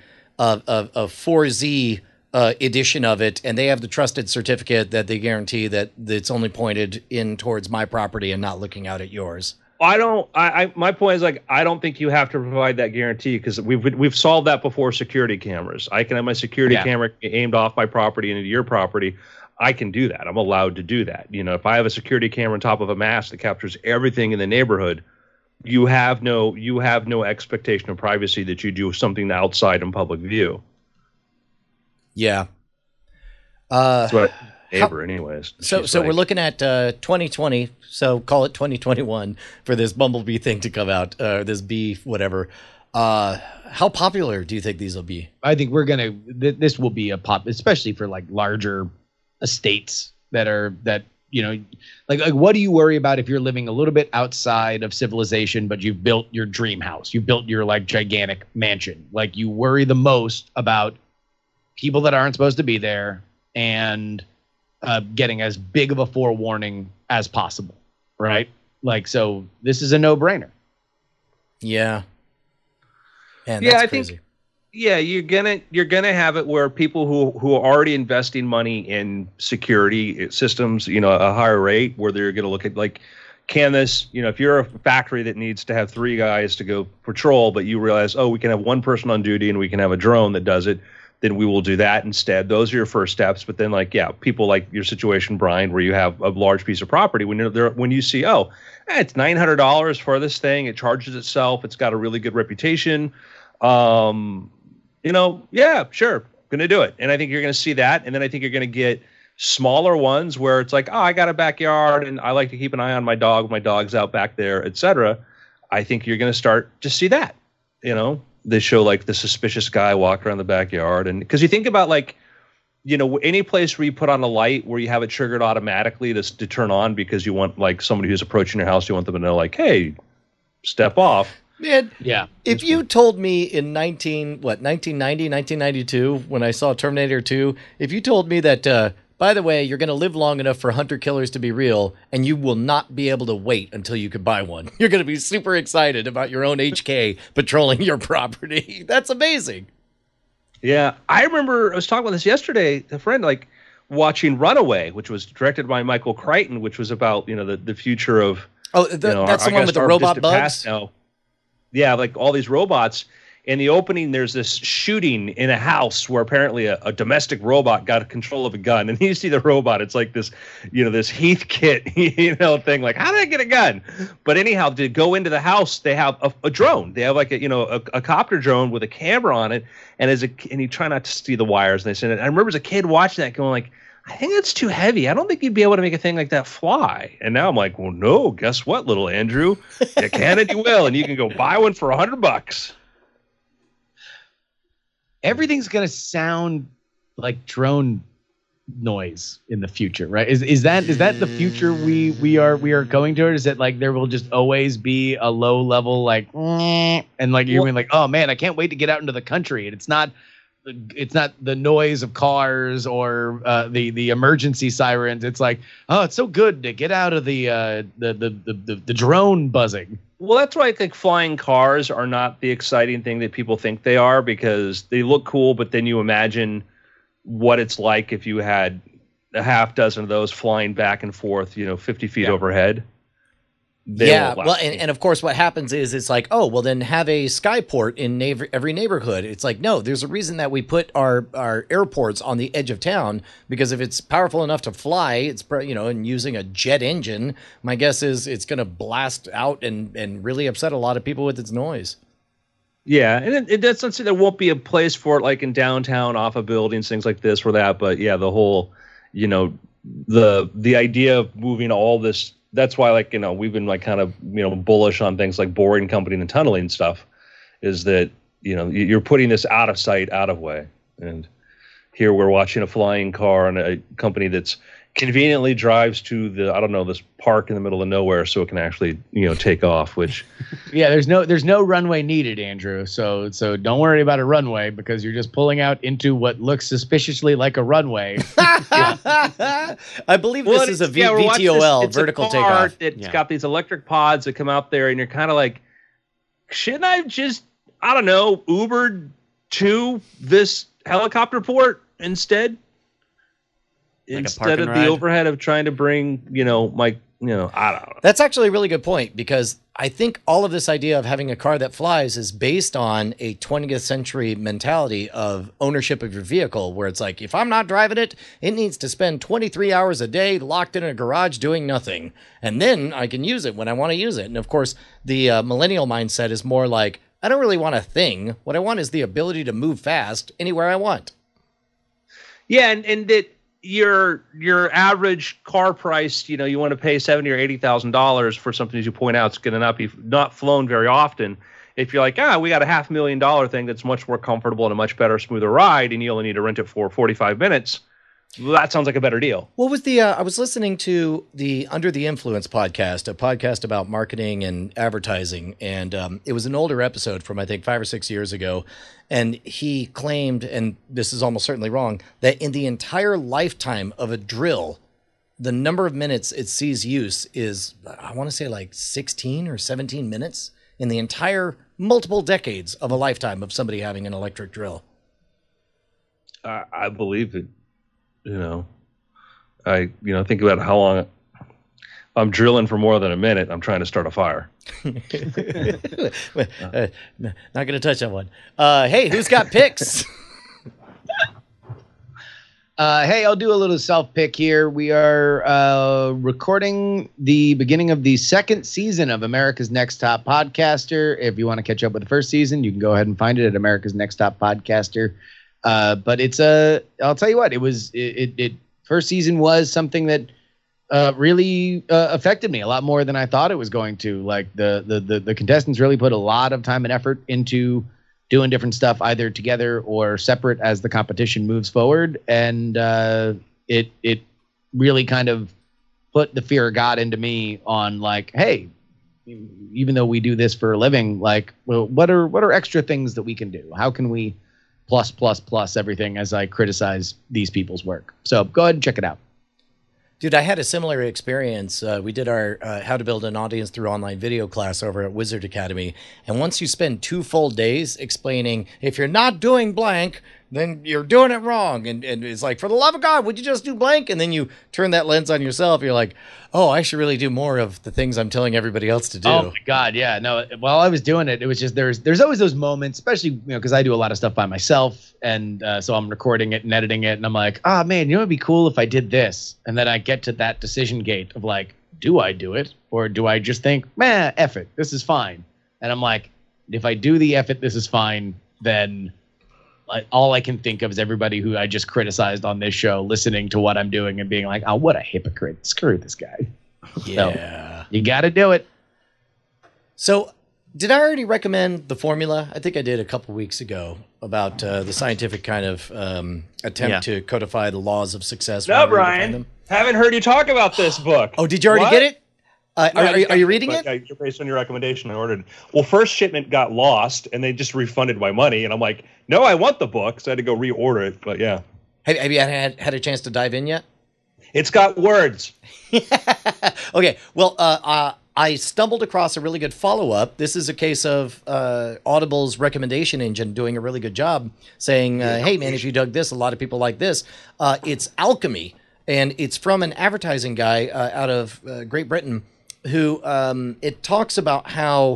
4Z edition of it, and they have the trusted certificate that they guarantee that it's only pointed in towards my property and not looking out at yours. My point is, like, I don't think you have to provide that guarantee, because we've solved that before security cameras. I can have my security camera aimed off my property and into your property. I can do that. I'm allowed to do that. You know, if I have a security camera on top of a mast that captures everything in the neighborhood, you have no expectation of privacy that you do something outside in public view. Yeah. That's what neighbor, anyways. So we're looking at 2020. So call it 2021 for this Bumblebee thing to come out. This bee, whatever. How popular do you think these will be? I think this will be a pop, especially for like larger estates that what do you worry about if you're living a little bit outside of civilization, but you've built your dream house, you built your like gigantic mansion? Like, you worry the most about people that aren't supposed to be there and getting as big of a forewarning as possible, right? Like, so this is a no-brainer. Yeah. Man, that's crazy. You're gonna have it where people who are already investing money in security systems, a higher rate, where they're gonna look at, like, can this, if you're a factory that needs to have 3 guys to go patrol, but you realize, oh, we can have 1 person on duty and we can have a drone that does it, then we will do that instead. Those are your first steps. But then, people like your situation, Brian, where you have a large piece of property, when you see, it's $900 for this thing, it charges itself, it's got a really good reputation, yeah, sure, gonna do it. And I think you're gonna see that, and then I think you're gonna get smaller ones where it's like, I got a backyard and I like to keep an eye on my dog, my dog's out back there, etc. I think you're gonna start to see that, They show like the suspicious guy walk around the backyard. And because you think about, like, any place where you put on a light where you have it triggered automatically to turn on because you want, like, somebody who's approaching your house, you want them to know, like, hey, step off. Man, yeah. If you told me in 1992, when I saw Terminator 2, if you told me that, by the way, you're going to live long enough for hunter-killers to be real, and you will not be able to wait until you could buy one. You're going to be super excited about your own HK patrolling your property. That's amazing. Yeah, I remember I was talking about this yesterday. A friend, like, watching Runaway, which was directed by Michael Crichton, which was about, the future of... Oh, that's the one with the robot bugs? Yeah, like all these robots. In the opening, there's this shooting in a house where apparently a domestic robot got control of a gun. And you see the robot, it's like this, this Heathkit, thing. Like, how did I get a gun? But anyhow, to go into the house, they have a drone. They have like a copter drone with a camera on it. And you try not to see the wires. And they said, I remember as a kid watching that, going like, I think that's too heavy. I don't think you'd be able to make a thing like that fly. And now I'm like, well, no, guess what, little Andrew? You can and you will. And you can go buy one for $100. Everything's going to sound like drone noise in the future, right? Is that the future we are going toward? Is it like there will just always be a low level, like, and like you're like, oh man, I can't wait to get out into the country, and it's not the noise of cars or the emergency sirens. It's like, oh, it's so good to get out of the drone buzzing. Well, that's why I think flying cars are not the exciting thing that people think they are, because they look cool, but then you imagine what it's like if you had a half dozen of those flying back and forth, 50 feet overhead. Well, and of course what happens is it's like, oh, well then have a skyport in every neighborhood. It's like, no, there's a reason that we put our airports on the edge of town, because if it's powerful enough to fly, it's, and using a jet engine, my guess is it's going to blast out and really upset a lot of people with its noise. Yeah, and it does not say there won't be a place for it, like in downtown, off of buildings, things like this or that. But yeah, the whole, the idea of moving all this. That's why, like, we've been like kind of, bullish on things like Boring Company and tunneling stuff, is that, you're putting this out of sight, out of way. And here we're watching a flying car and a company that's conveniently drives to the, I don't know, this park in the middle of nowhere so it can actually, take off, which Yeah, there's no runway needed, Andrew. So don't worry about a runway because you're just pulling out into what looks suspiciously like a runway. I believe this is a VTOL, it's vertical a car takeoff. It's got these electric pods that come out there, and you're kind of like, shouldn't I just, I don't know, Ubered to this helicopter port instead? Like Instead of the overhead of trying to bring, I don't know. That's actually a really good point, because I think all of this idea of having a car that flies is based on a 20th century mentality of ownership of your vehicle, where it's like, if I'm not driving it, it needs to spend 23 hours a day locked in a garage doing nothing. And then I can use it when I want to use it. And of course, the millennial mindset is more like, I don't really want a thing. What I want is the ability to move fast anywhere I want. Yeah, and that your average car price, you want to pay $70,000 or $80,000 for something, as you point out, it's going to not flown very often. If you're like, we got a $500,000 thing that's much more comfortable and a much better, smoother ride, and you only need to rent it for 45 minutes, well, that sounds like a better deal. What was the? I was listening to the Under the Influence podcast, a podcast about marketing and advertising, and it was an older episode from I think 5 or 6 years ago, and he claimed, and this is almost certainly wrong, that in the entire lifetime of a drill, the number of minutes it sees use is, I want to say, like 16 or 17 minutes in the entire multiple decades of a lifetime of somebody having an electric drill. I believe it. I think about how long I'm drilling for more than a minute. I'm trying to start a fire. Not going to touch that one. Hey, who's got picks? Hey, I'll do a little self-pick here. We are recording the beginning of the second season of America's Next Top Podcaster. If you want to catch up with the first season, you can go ahead and find it at America's Next Top Podcaster. But it's I'll tell you what, it first season was something that really affected me a lot more than I thought it was going to. Like the contestants really put a lot of time and effort into doing different stuff, either together or separate as the competition moves forward. And it really kind of put the fear of God into me on like, hey, even though we do this for a living, like, well, what are extra things that we can do? How can we plus everything as I criticize these people's work? So go ahead and check it out. Dude, I had a similar experience. We did our How to Build an Audience Through Online Video class over at Wizard Academy. And once you spend 2 full days explaining, if you're not doing blank, then you're doing it wrong. And it's like, for the love of God, would you just do blank? And then you turn that lens on yourself. You're like, oh, I should really do more of the things I'm telling everybody else to do. Oh, my God. Yeah. No, while I was doing it, it was just there's always those moments, especially, because I do a lot of stuff by myself. And so I'm recording it and editing it. And I'm like, man, it'd be cool if I did this. And then I get to that decision gate of like, do I do it? Or do I just think, F it, this is fine. And I'm like, if I do the F it, this is fine, then all I can think of is everybody who I just criticized on this show listening to what I'm doing and being like, oh, what a hypocrite. Screw this guy. Yeah. So, you got to do it. So did I already recommend the formula? I think I did a couple weeks ago about the scientific kind of attempt to codify the laws of success. No, Brian. Haven't heard you talk about this book. Oh, did you already get it? Are you reading it? Based on your recommendation, I ordered. Well, first shipment got lost, and they just refunded my money. And I'm like, no, I want the book, so I had to go reorder it. But yeah, have you had a chance to dive in yet? It's got words. Okay, well, I stumbled across a really good follow-up. This is a case of Audible's recommendation engine doing a really good job, saying, "Hey, man, if you dug this, a lot of people like this." It's Alchemy, and it's from an advertising guy out of Great Britain. Who it talks about how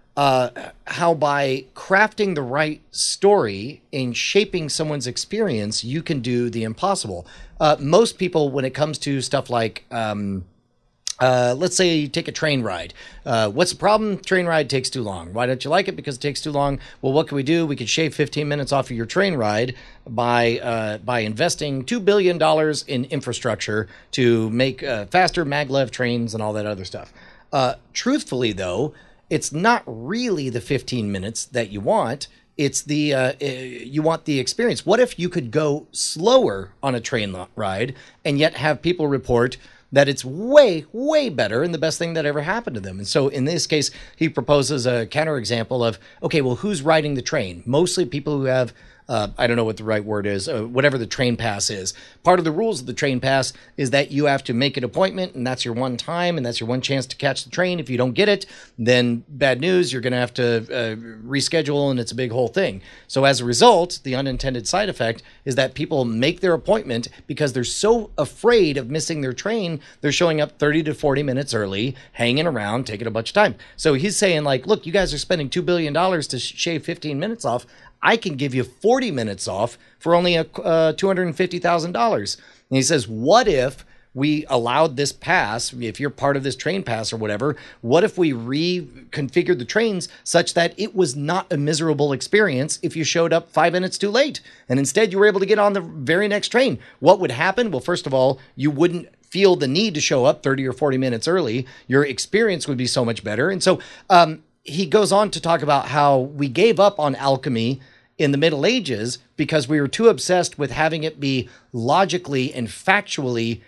by crafting the right story and shaping someone's experience, you can do the impossible. Most people, when it comes to stuff like, let's say you take a train ride. What's the problem? Train ride takes too long. Why don't you like it? Because it takes too long. Well, what can we do? We could shave 15 minutes off of your train ride by investing $2 billion in infrastructure to make faster maglev trains and all that other stuff. Truthfully, though, it's not really the 15 minutes that you want. It's you want the experience. What if you could go slower on a train ride and yet have people report that it's way, way better and the best thing that ever happened to them? And so in this case, he proposes a counterexample of, okay, well, who's riding the train? Mostly people who have, I don't know what the right word is, whatever the train pass is. Part of the rules of the train pass is that you have to make an appointment, and that's your one time, and that's your one chance to catch the train. If you don't get it, then bad news, you're going to have to reschedule, and it's a big whole thing. So as a result, the unintended side effect is that people make their appointment because they're so afraid of missing their train, they're showing up 30 to 40 minutes early, hanging around, taking a bunch of time. So he's saying, like, look, you guys are spending $2 billion to shave 15 minutes off. I can give you 40 minutes off for only $250,000. And he says, what if we allowed this pass, if you're part of this train pass or whatever, what if we reconfigured the trains such that it was not a miserable experience if you showed up 5 minutes too late and instead you were able to get on the very next train? What would happen? Well, first of all, you wouldn't feel the need to show up 30 or 40 minutes early. Your experience would be so much better. And so, he goes on to talk about how we gave up on alchemy in the Middle Ages because we were too obsessed with having it be logically and factually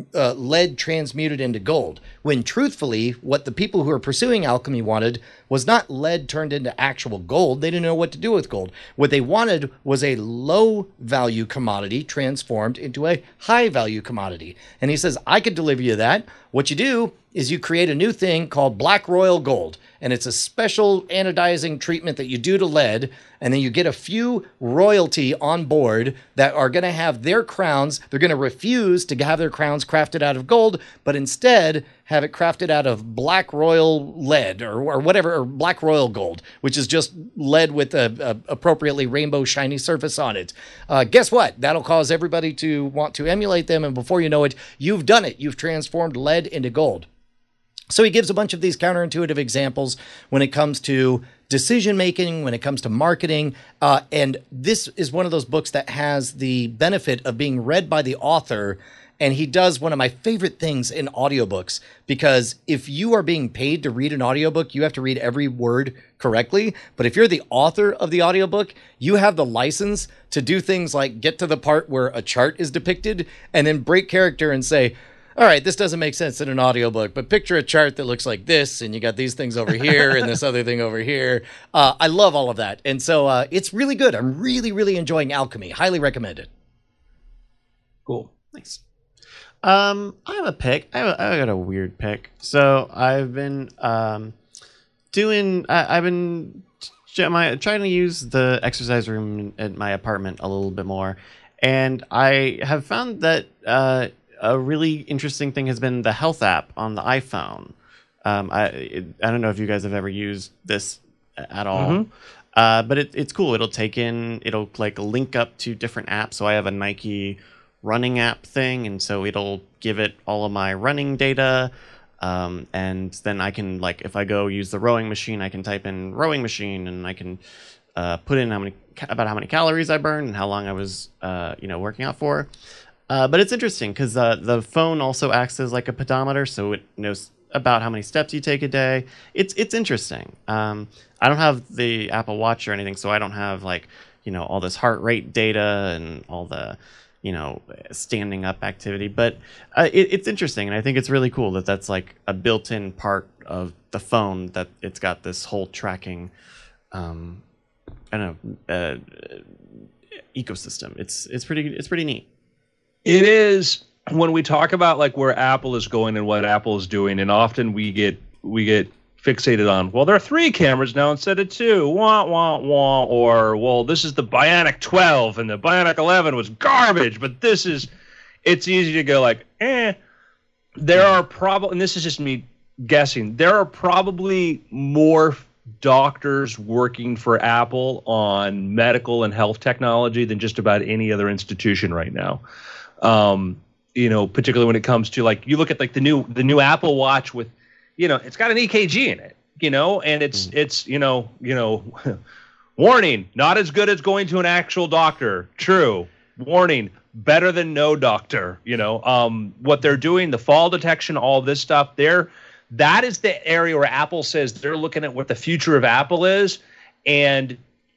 lead transmuted into gold, when truthfully what the people who are pursuing alchemy wanted was not lead turned into actual gold. They didn't know what to do with gold. What they wanted was a low value commodity transformed into a high value commodity. And he says, I could deliver you that. What you do is you create a new thing called Black Royal Gold. And it's a special anodizing treatment that you do to lead. And then you get a few royalty on board that are going to have their crowns. They're going to refuse to have their crowns crafted out of gold, but instead have it crafted out of Black Royal lead or whatever, or Black Royal Gold, which is just lead with a appropriately rainbow shiny surface on it. Guess what? That'll cause everybody to want to emulate them. And before you know it, you've done it. You've transformed lead into gold. So he gives a bunch of these counterintuitive examples when it comes to decision making, when it comes to marketing. And this is one of those books that has the benefit of being read by the author. And he does one of my favorite things in audiobooks, because if you are being paid to read an audiobook, you have to read every word correctly. But if you're the author of the audiobook, you have the license to do things like get to the part where a chart is depicted and then break character and say, all right, this doesn't make sense in an audiobook, but picture a chart that looks like this, and you got these things over here and this other thing over here. I love all of that. And so it's really good. I'm really, really enjoying Alchemy. Highly recommend it. Cool. Nice. I have a pick. I got a weird pick. So I've been trying to use the exercise room at my apartment a little bit more, and I have found that a really interesting thing has been the health app on the iPhone. I don't know if you guys have ever used this at all, mm-hmm. But it's cool. It'll like link up to different apps. So I have a Nike running app thing, and so it'll give it all of my running data. And then I can, like, if I go use the rowing machine, I can type in rowing machine, and I can put in how many calories I burned and how long I was working out for. But it's interesting because the phone also acts as like a pedometer, so it knows about how many steps you take a day. It's interesting. I don't have the Apple Watch or anything, so I don't have all this heart rate data and all the standing up activity. But it's interesting, and I think it's really cool that that's like a built-in part of the phone, that it's got this whole tracking ecosystem. It's pretty neat. It is, when we talk about like where Apple is going and what Apple is doing, and often we get fixated on, well, there are 3 cameras now instead of 2, wah, wah, wah, or, well, this is the Bionic 12 and the Bionic 11 was garbage, but it's easy to go like, There are probably, and this is just me guessing, there are probably more doctors working for Apple on medical and health technology than just about any other institution right now. Particularly when it comes to, like, you look at like the new Apple Watch with, it's got an EKG in it, and it's warning, not as good as going to an actual doctor. True. Warning, better than no doctor. What they're doing, the fall detection, all this stuff there, that is the area where Apple says they're looking at what the future of Apple is. And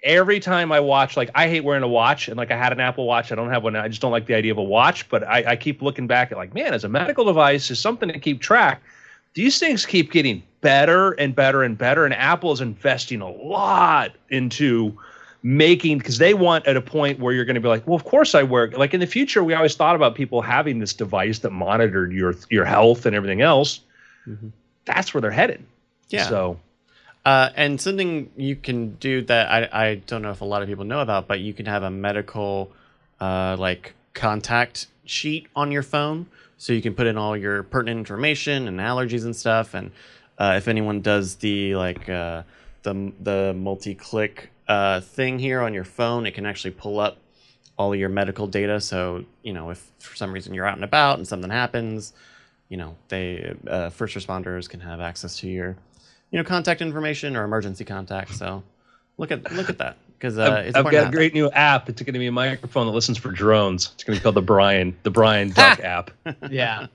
every time I watch, like I hate wearing a watch, and like I had an Apple Watch. I don't have one now. I just don't like the idea of a watch, but I keep looking back at like, man, as a medical device, is something to keep track. These things keep getting better and better and better, and Apple is investing a lot into making, because they want at a point where you're going to be like, well, of course I wear, like in the future, we always thought about people having this device that monitored your health and everything else. Mm-hmm. That's where they're headed. Yeah. So, and something you can do that I don't know if a lot of people know about, but you can have a medical like contact sheet on your phone, so you can put in all your pertinent information and allergies and stuff. And if anyone does the like the multi-click thing here on your phone, it can actually pull up all of your medical data. So, you know, if for some reason you're out and about and something happens, you know, they first responders can have access to your, you know, contact information or emergency contact. So look at that, because I've got a great new app. It's going to be a microphone that listens for drones. It's going to be called the Brian Duck app. Yeah.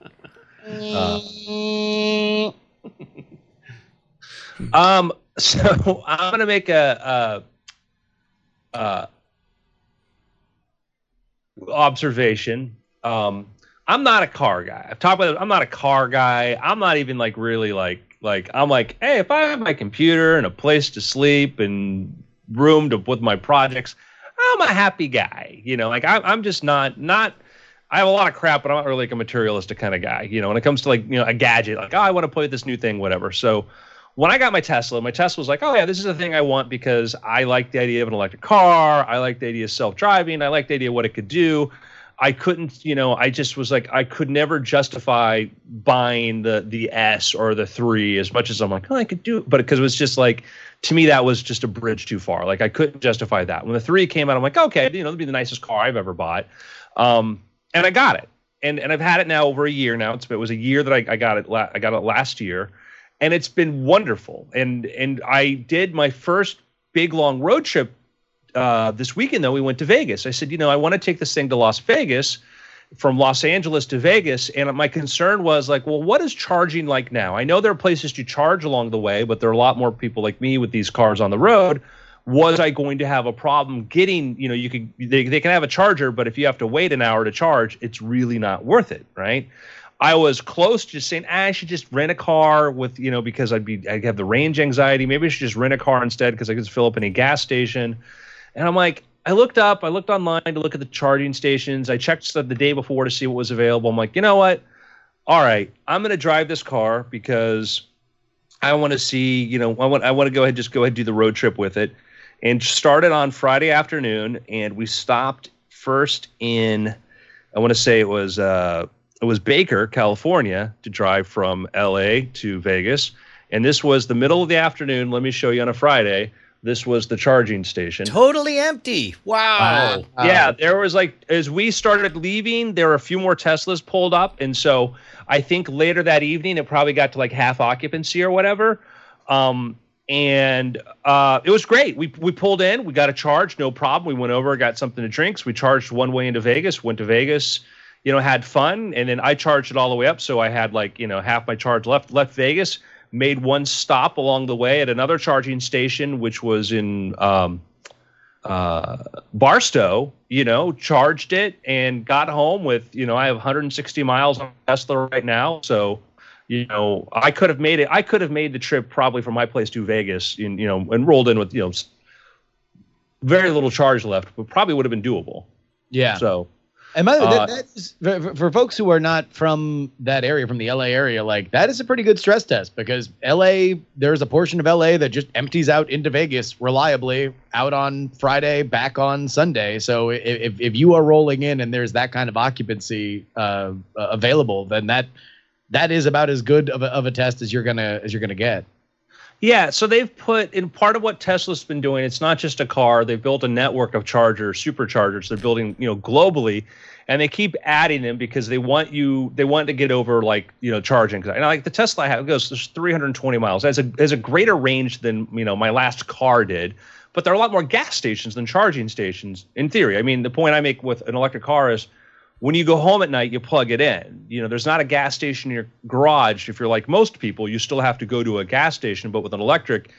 So I'm going to make a observation. I'm not a car guy. I've talked about it. I'm not a car guy. I'm not even like really like I'm like, hey, if I have my computer and a place to sleep and room to with my projects, I'm a happy guy. You know, like I'm just not. I have a lot of crap, but I'm not really like a materialistic kind of guy. You know, when it comes to like, you know, a gadget, like, oh, I want to play with this new thing, whatever. So when I got my Tesla was like, oh yeah, this is the thing I want because I like the idea of an electric car. I like the idea of self-driving. I like the idea of what it could do. I couldn't, you know, I just was like, I could never justify buying the S or the 3 as much as I'm like, oh, I could do it. But because it was just like, to me, that was just a bridge too far. Like I couldn't justify that. When the 3 came out, I'm like, okay, you know, it'll be the nicest car I've ever bought. And I got it. And I've had it now over a year now. It was a year that I got it. I got it last year. And it's been wonderful. And I did my first big long road trip this weekend, though. We went to Vegas. I said, you know, I want to take this thing to Las Vegas, from Los Angeles to Vegas. And my concern was like, well, what is charging like now? I know there are places to charge along the way, but there are a lot more people like me with these cars on the road. Was I going to have a problem getting, you know, they can have a charger, but if you have to wait an hour to charge, it's really not worth it, right? I was close to just saying, I should just rent a car with, you know, because I'd have the range anxiety. Maybe I should just rent a car instead because I could fill up any gas station. And I'm like, I looked online to look at the charging stations. I checked the day before to see what was available. I'm like, you know what? All right, I'm going to drive this car because I want to see, you know, I want to go ahead and do the road trip with it. And started on Friday afternoon, and we stopped first in, I want to say it was Baker, California, to drive from LA to Vegas. And this was the middle of the afternoon. Let me show you on a Friday. This was the charging station. Totally empty. Wow. Yeah, there was like, as we started leaving, there were a few more Teslas pulled up. And so I think later that evening, it probably got to like half occupancy or whatever. And it was great. We pulled in, we got a charge, no problem. We went over, got something to drink. So we charged one way into Vegas, went to Vegas, you know, had fun. And then I charged it all the way up. So I had like, you know, half my charge left Vegas, made one stop along the way at another charging station, which was in Barstow, you know, charged it and got home with, you know, I have 160 miles on Tesla right now. So, you know, I could have made the trip probably from my place to Vegas, you know, and rolled in with, you know, very little charge left, but probably would have been doable. Yeah. So, and by the way, that is, for folks who are not from that area, from the LA area, like that is a pretty good stress test, because LA, there's a portion of LA that just empties out into Vegas reliably out on Friday, back on Sunday. So if you are rolling in and there's that kind of occupancy available, then that is about as good of a test as you're gonna get. Yeah, so they've put in part of what Tesla's been doing. It's not just a car; they've built a network of superchargers. They're building, you know, globally, and they keep adding them because they want to get over like, you know, charging. And like the Tesla I have, it goes there's 320 miles. It has a greater range than, you know, my last car did, but there are a lot more gas stations than charging stations in theory. I mean, the point I make with an electric car is, when you go home at night, you plug it in. You know, there's not a gas station in your garage. If you're like most people, you still have to go to a gas station. But with an electric,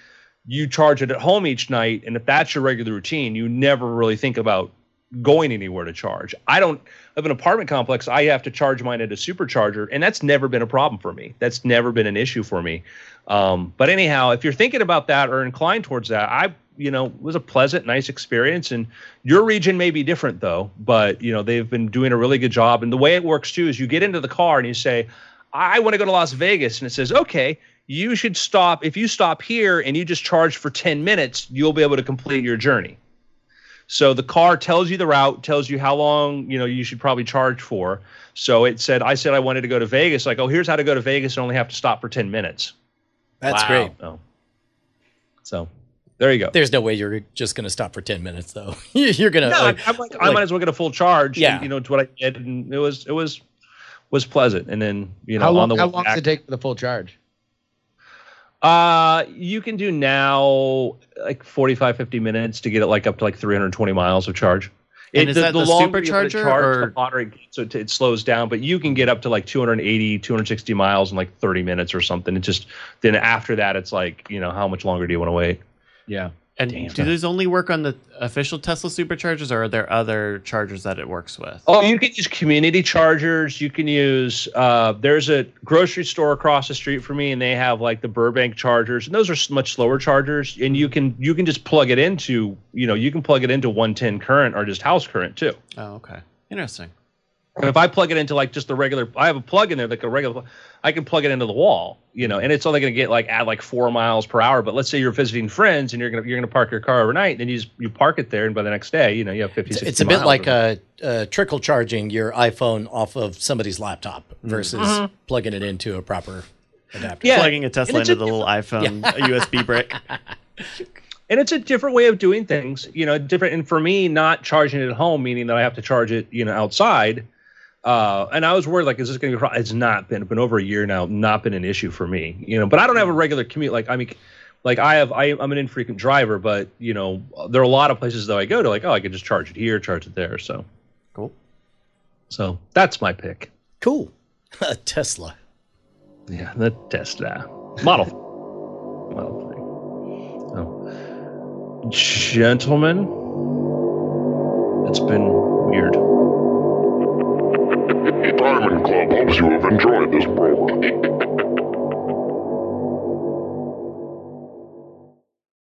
you charge it at home each night, and if that's your regular routine, you never really think about going anywhere to charge. I don't have an apartment complex. I have to charge mine at a supercharger, and that's never been a problem for me. That's never been an issue for me. But anyhow, if you're thinking about that or inclined towards that, it was a pleasant, nice experience. And your region may be different though, but they've been doing a really good job. And the way it works too is you get into the car and you say, I want to go to Las Vegas. And it says, okay, you should stop. If you stop here and you just charge for 10 minutes, you'll be able to complete your journey. So the car tells you the route, tells you how long, you should probably charge for. So I said I wanted to go to Vegas. Like, oh, here's how to go to Vegas and only have to stop for 10 minutes. That's great. So there you go. There's no way you're just going to stop for 10 minutes though. You're going to. No, I might as well get a full charge. Yeah. And, it's what I did. And it was pleasant. And then, how long does it take for the full charge? You can do now like 45, 50 minutes to get it like up to like 320 miles of charge. And is that the supercharger or the hotter it gets, so it slows down, but you can get up to like 280, 260 miles in like 30 minutes or something. It just, then after that, it's like, how much longer do you want to wait? Yeah. And do those only work on the official Tesla superchargers, or are there other chargers that it works with? Oh, you can use community chargers. You can use, there's a grocery store across the street from me, and they have like the Burbank chargers, and those are much slower chargers. And you can just plug it into, you can plug it into 110 current or just house current too. Oh, okay. Interesting. And if I plug it into like just the regular, I have a plug in there, like a regular, I can plug it into the wall, and it's only going to get like at like 4 miles per hour. But let's say you're visiting friends and you're gonna park your car overnight, then you park it there, and by the next day, you have 50, 60 It's a bit like trickle charging your iPhone off of somebody's laptop versus plugging it into a proper adapter. Yeah, plugging a Tesla into the little iPhone USB brick. And it's a different way of doing things, different. And for me, not charging it at home, meaning that I have to charge it, outside. And I was worried, like, is this going to be a problem? It's not been over a year now, not been an issue for me, but I don't have a regular commute. I'm an infrequent driver, but there are a lot of places that I go to, like, oh, I could just charge it here, charge it there. So cool. So that's my pick. Cool. A Tesla. Yeah. The Tesla Model 3. So, gentlemen, it's been weird. Diamond Club hopes you have enjoyed this program.